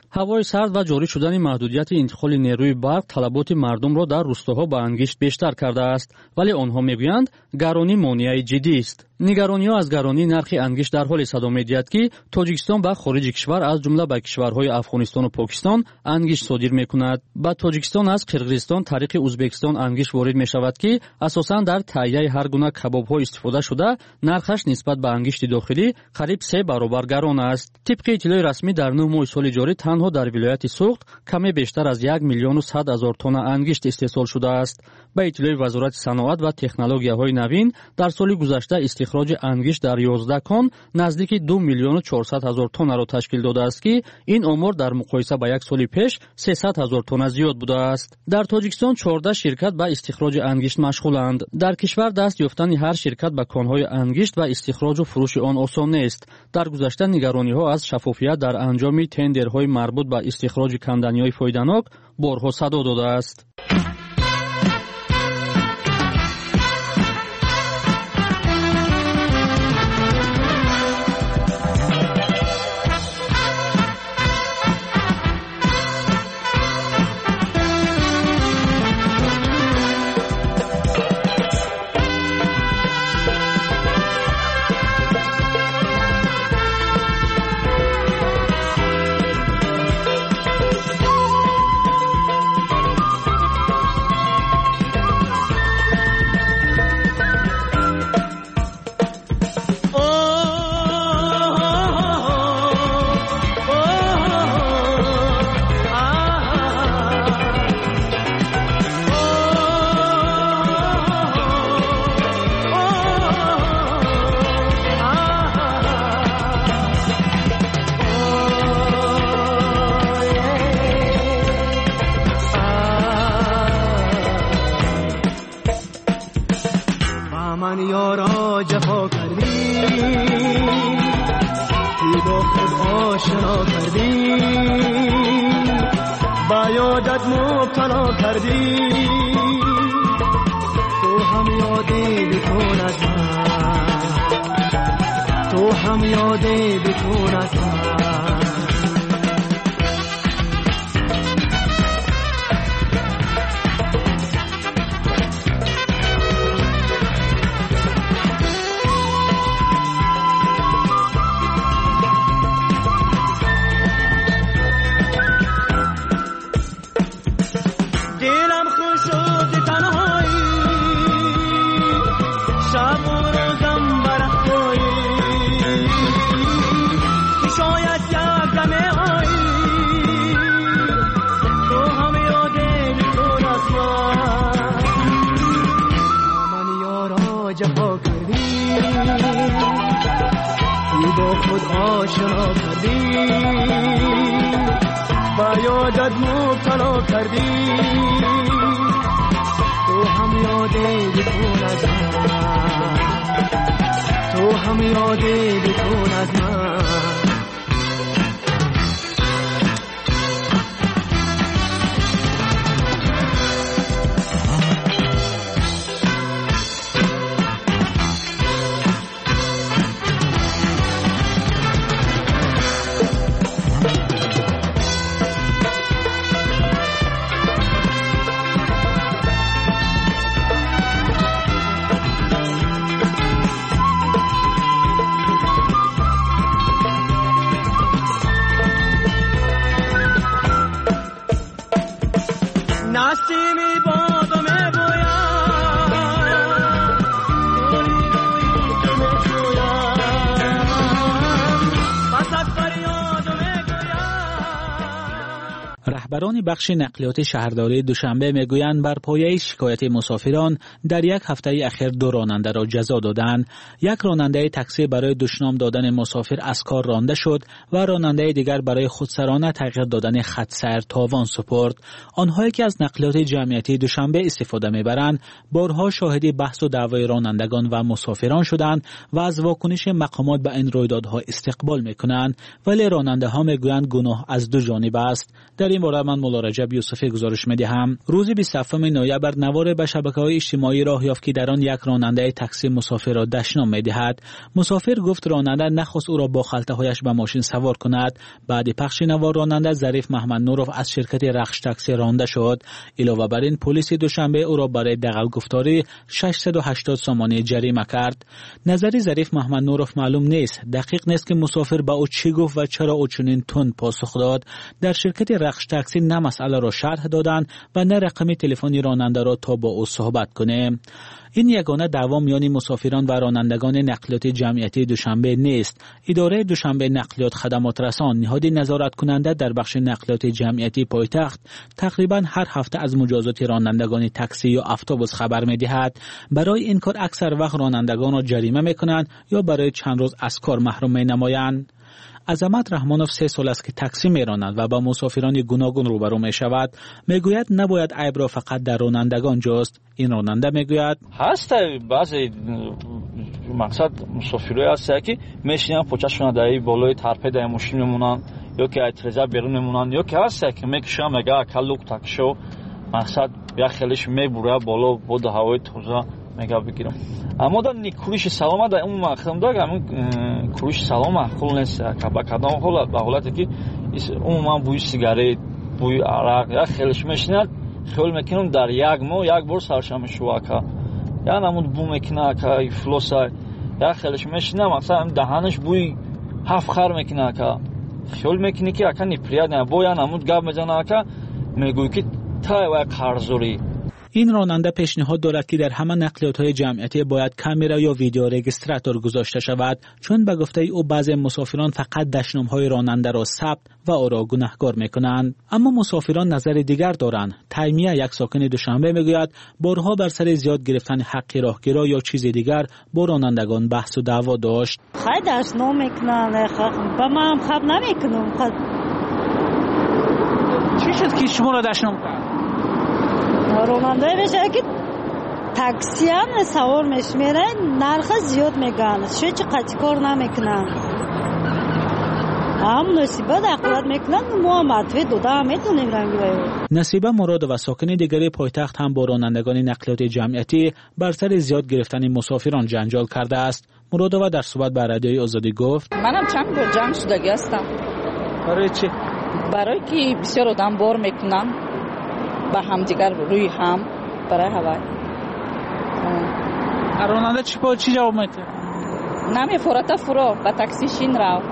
ҳавои сард ва ҷорӣ шудани маҳдудияти интиқоли нерӯи барқ талаботи мардумро дар рӯстоҳо ба ангишт бештар кардааст, вале онҳо мегӯянд гаронӣ монеаи ҷиддист. нигарониҳо аз гаронии нархи ангишт дар ҳоле садо медиҳад, ки тоҷикистон ба хориҷи кишвар аз ҷумла ба кишварҳои Афғонистону Покистон ангишт содир мекунад. Ба Тоҷикистон аз Қирғизистон тариқи Узбекистон ангишт ворид мешавад, ки асосан дар таҳияи ҳар гуна кабобҳо истифода шуда, нархаш нисбат ба ангишти дохилӣ қариб се баробар гарон аст. Тибқи иттилои расмӣ дар нӯҳ моҳи соли ҷорӣ танҳо дар вилояти Суғд каме бештар аз як миллиону сад ҳазор тонна ангишт истеҳсол шудааст. Ба иттилои Вазорати саноат ва технологияҳои навин, дар соли гузашта истихроҷи ангишт дар ёздаҳ кон наздики ду миллиону чорсад ҳазор тоннаро ташкил додааст, ки ин омор дар муқоиса ба як соли пеш сесад ҳазор тонна зиёд будааст. Дар Тоҷикистон чордаҳ ширкат ба истихроҷи ангишт машғуланд. Дар кишвар даст ёфтани ҳар ширкат ба конҳои ангишт ва истихроҷу фурӯши он осон нест. Дар гузашта нигарониҳо аз шаффофият дар анҷоми тендерҳои марбут ба истихроҷи канданиҳои фоиданок борҳо садо додааст. رهبران بخش نقلیات شهرداری دوشنبه میگویند بر پایه شکایت مسافران در یک هفته اخیر دو راننده را جزا دادند. یک راننده تاکسی برای دشنام دادن مسافر از کار رانده شد و راننده دیگر برای خودسرانه تغییر دادن خط سیر تاوان سپرد. آنهایی که از نقلیات جمعیتی دوشنبه استفاده میبرند بارها شاهد بحث و دعوای رانندگان و مسافران شدند و از واکنش مقامات به این رویدادها استقبال میکنند، ولی راننده ها میگویند گناه از دو جانب است. در این باره من مولا رجب یوسفی گزارش می‌دهم. روز بیست و هفتم نوامبر نوار به شبکه‌های اجتماعی راه یافت که در آن یک راننده تاکسی مسافر را دشنام می‌دهد. مسافر گفت راننده نخواست او را با خلطه‌هایش به ماشین سوار کند. بعد پخش نوار راننده ظریف محمد نورов از شرکت رخش تاکسی رانده شد. علاوه بر این پلیس دوشنبه او را برای دغل گفتاری ششصد و هشتاد سامانه جریمه کرد. نظر ظریف محمد نورов معلوم نیست. دقیق نیست که مسافر با او چی گفت و چرا او چنین تند پاسخ داد. در شرکت رخش تاکسی نه مسئله را شرح دادند و نه رقم تلفن راننده را تا با او صحبت کنه. این یگانه دعوا میان مسافران و رانندگان نقلیات جمعیتی دوشنبه نیست. اداره دوشنبه نقلیات خدمات رسان نهادی نظارت کننده در بخش نقلیات جمعیتی پایتخت تقریبا هر هفته از مجازات رانندگان تاکسی یا اتوبوس خبر می‌دهد. برای این کار اکثر وقت رانندگان را جریمه می‌کنند یا برای چند روز از کار محروم می‌نمایند. عظمت رحمانوف سه سال است که تاکسی میراند و با مسافران گوناگون روبرو می شود. میگوید نباید عیب را فقط در رانندگان جست. این راننده میگوید هست بعضی مقصد مسافرای هست که میشینن پوچه‌شون در بالای ترپه در ماشین میمونن یا که اترزا بیرون میمونن یا که هست که میکشن میگه کلوک تاکشو مقصد یا خیلیش میبره بالا بود هوای تازه میگه بگیرم. اما در نیکوریش سلامه در اون مقام داره همون کوریش سلامه خول نیست که با کدام حالت به حالتی که عموما بوی سیگارت بوی عرق یا خیلیش میشنید خیلی میکنم در یک ماه یک بار سرشم شوا که یا نمود بو میکنه که فلوسه یا خیلیش میشنه مثلا دهانش بوی هفت خر میکنه که خیلی میکنه که اکنی پریاد نه بو یا نمود گاب میزنه که میگوی که تای و قرضوری. این راننده پیشنهاد دارد که در همه نقلیات‌های جمعیتی باید کامرا یا ویدیو رگیستراتور گذاشته شود، چون به گفته او بعضی مسافران فقط دشنام‌های راننده را ثبت و او را گناهکار می‌کنند. اما مسافران نظر دیگر دارند. تیمیه یک ساکن دوشنبه میگوید بارها بر سر زیاد گرفتن حق راهگیرا یا چیز دیگر با رانندگان بحث و دعوا داشت. خیلی دشنام می‌کنن، با من خب نمی‌کنم. چی شد که شما را دشنام کرد؟ راننده بشه که تاکسی هم سوار میشه میره نرخ زیاد میگن چه چه قطعی کار نمیکنن هم نصیبه دخلت میکنن ما مطوی دوده هم میتونیم رنگی باید. نصیبه مراد و ساکن دیگری پایتخت هم با رانندگان نقلیات جمعیتی بر سر زیاد گرفتن مسافران جنجال کرده است. مراد و در صحبت با رادیوی آزادی گفت منم چند بار جنگ شدگی هستم. برای چی؟ برای که بسیار آدم بار میکنن با هم دیگر روی هم برای هوای. راننده چی با چی جواب میده؟ نمی فورتا فرو با تاکسی شین راو.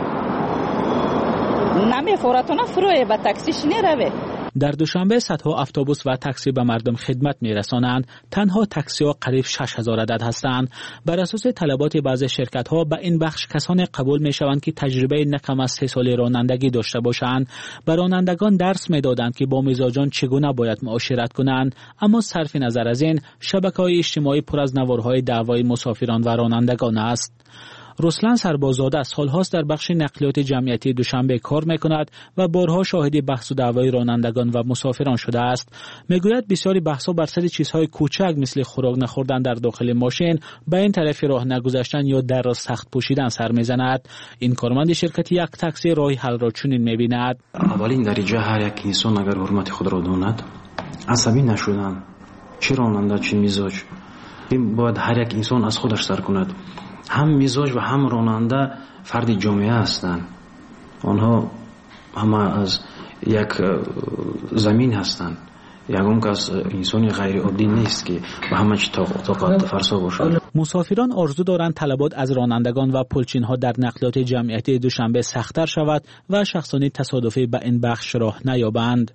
نمی فورتا نه فرو با تاکسی شین روه. در دوشنبه صدها اتوبوس و تاکسی به مردم خدمت می‌رسانند. تنها تاکسی‌ها قریب شش هزار عدد هستند. بر اساس طلبات بعضی شرکت‌ها به این بخش کسانی قبول می‌شوند که تجربه نکم از سه سال رانندگی داشته باشند. به رانندگان درس می‌دادند که با مزاجان چگونه باید معاشرت کنند. اما صرف نظر از این، شبکه‌های اجتماعی پر از نوارهای دعوای مسافران و رانندگان است. رسلان سرباززاده سالهاست در بخش نقلیات جمعیتی دوشنبه کار میکند و بارها شاهد بحث و دعوای رانندگان و مسافران شده است. میگوید بسیاری بحث‌ها بر سر چیزهای کوچک مثل خوراک نخوردن در داخل ماشین، به این طرف راه نگذاشتن یا در را سخت پوشیدن سر میزند. این کارمند شرکت یک تاکسی راه حل را چنین میبیند. اولین درجه هر یک انسان اگر حرمت خود را داند، عصبی نشدن، چه راننده چه مزاج، این باید هر یک انسان از خودش سر کند. هم مزاج و هم راننده فرد جامعه هستند. آنها همه از یک زمین هستند. یکم کس انسانی غیر عادی نیست که به همه چی طاقت فرسا باشد. مسافران آرزو دارند طلبات از رانندگان و پلچین‌ها در نقلیات جمعیتی دوشنبه سخت‌تر شود و شخصانی تصادفی به این بخش راه نیابند.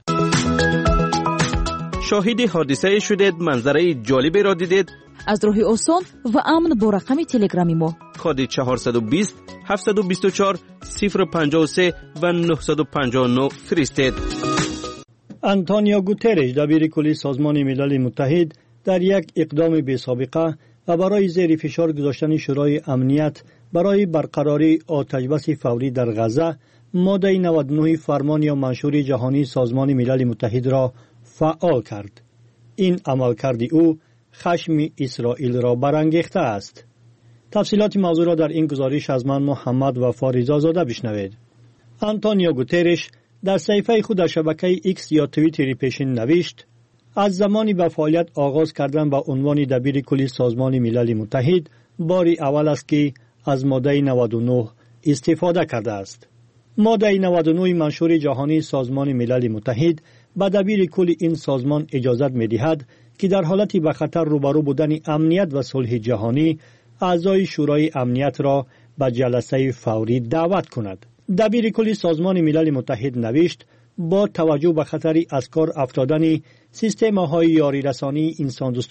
شاهد حادثه شدید، منظره جالبی را دیدید؟ از راه آسان و امن با رقم تلگرامی ما کد چهارصد و بیست هفتصد و بیست و چهار صفر پنجاه و سه و نهصد و پنجاه و نه فرستید. آنتونیو گوترش دبیر کلی سازمان ملل متحد در یک اقدام بی سابقه و برای زیر فشار گذاشتن شورای امنیت برای برقراری آتش بس فوری در غزه ماده نود و نه فرمان یا منشور جهانی سازمان ملل متحد را فعال کرد. این عملکرد او خشم اسرائیل را برانگیخته است. تفصیلات موضوع را در این گزارش از من محمد وفا رضا زاده بشنوید. آنتونیو گوترش در صفحه خود در شبکه ایکس یا توییتری پیشین نوشت: از زمانی به فعالیت آغاز کردن با عنوان دبیر کل سازمان ملل متحد باری اول است که از ماده نود و نه استفاده کرده است. ماده نود و نه منشور جهانی سازمان ملل متحد به دبیر کل این سازمان اجازت می‌دهد که در حالتی به خطر روبرو بودن امنیت و صلح جهانی اعضای شورای امنیت را به جلسه فوری دعوت کند. دبیر کل سازمان ملل متحد نوشت: با توجه به خطر از کار افتادن سیستم‌های یاری رسانی انسان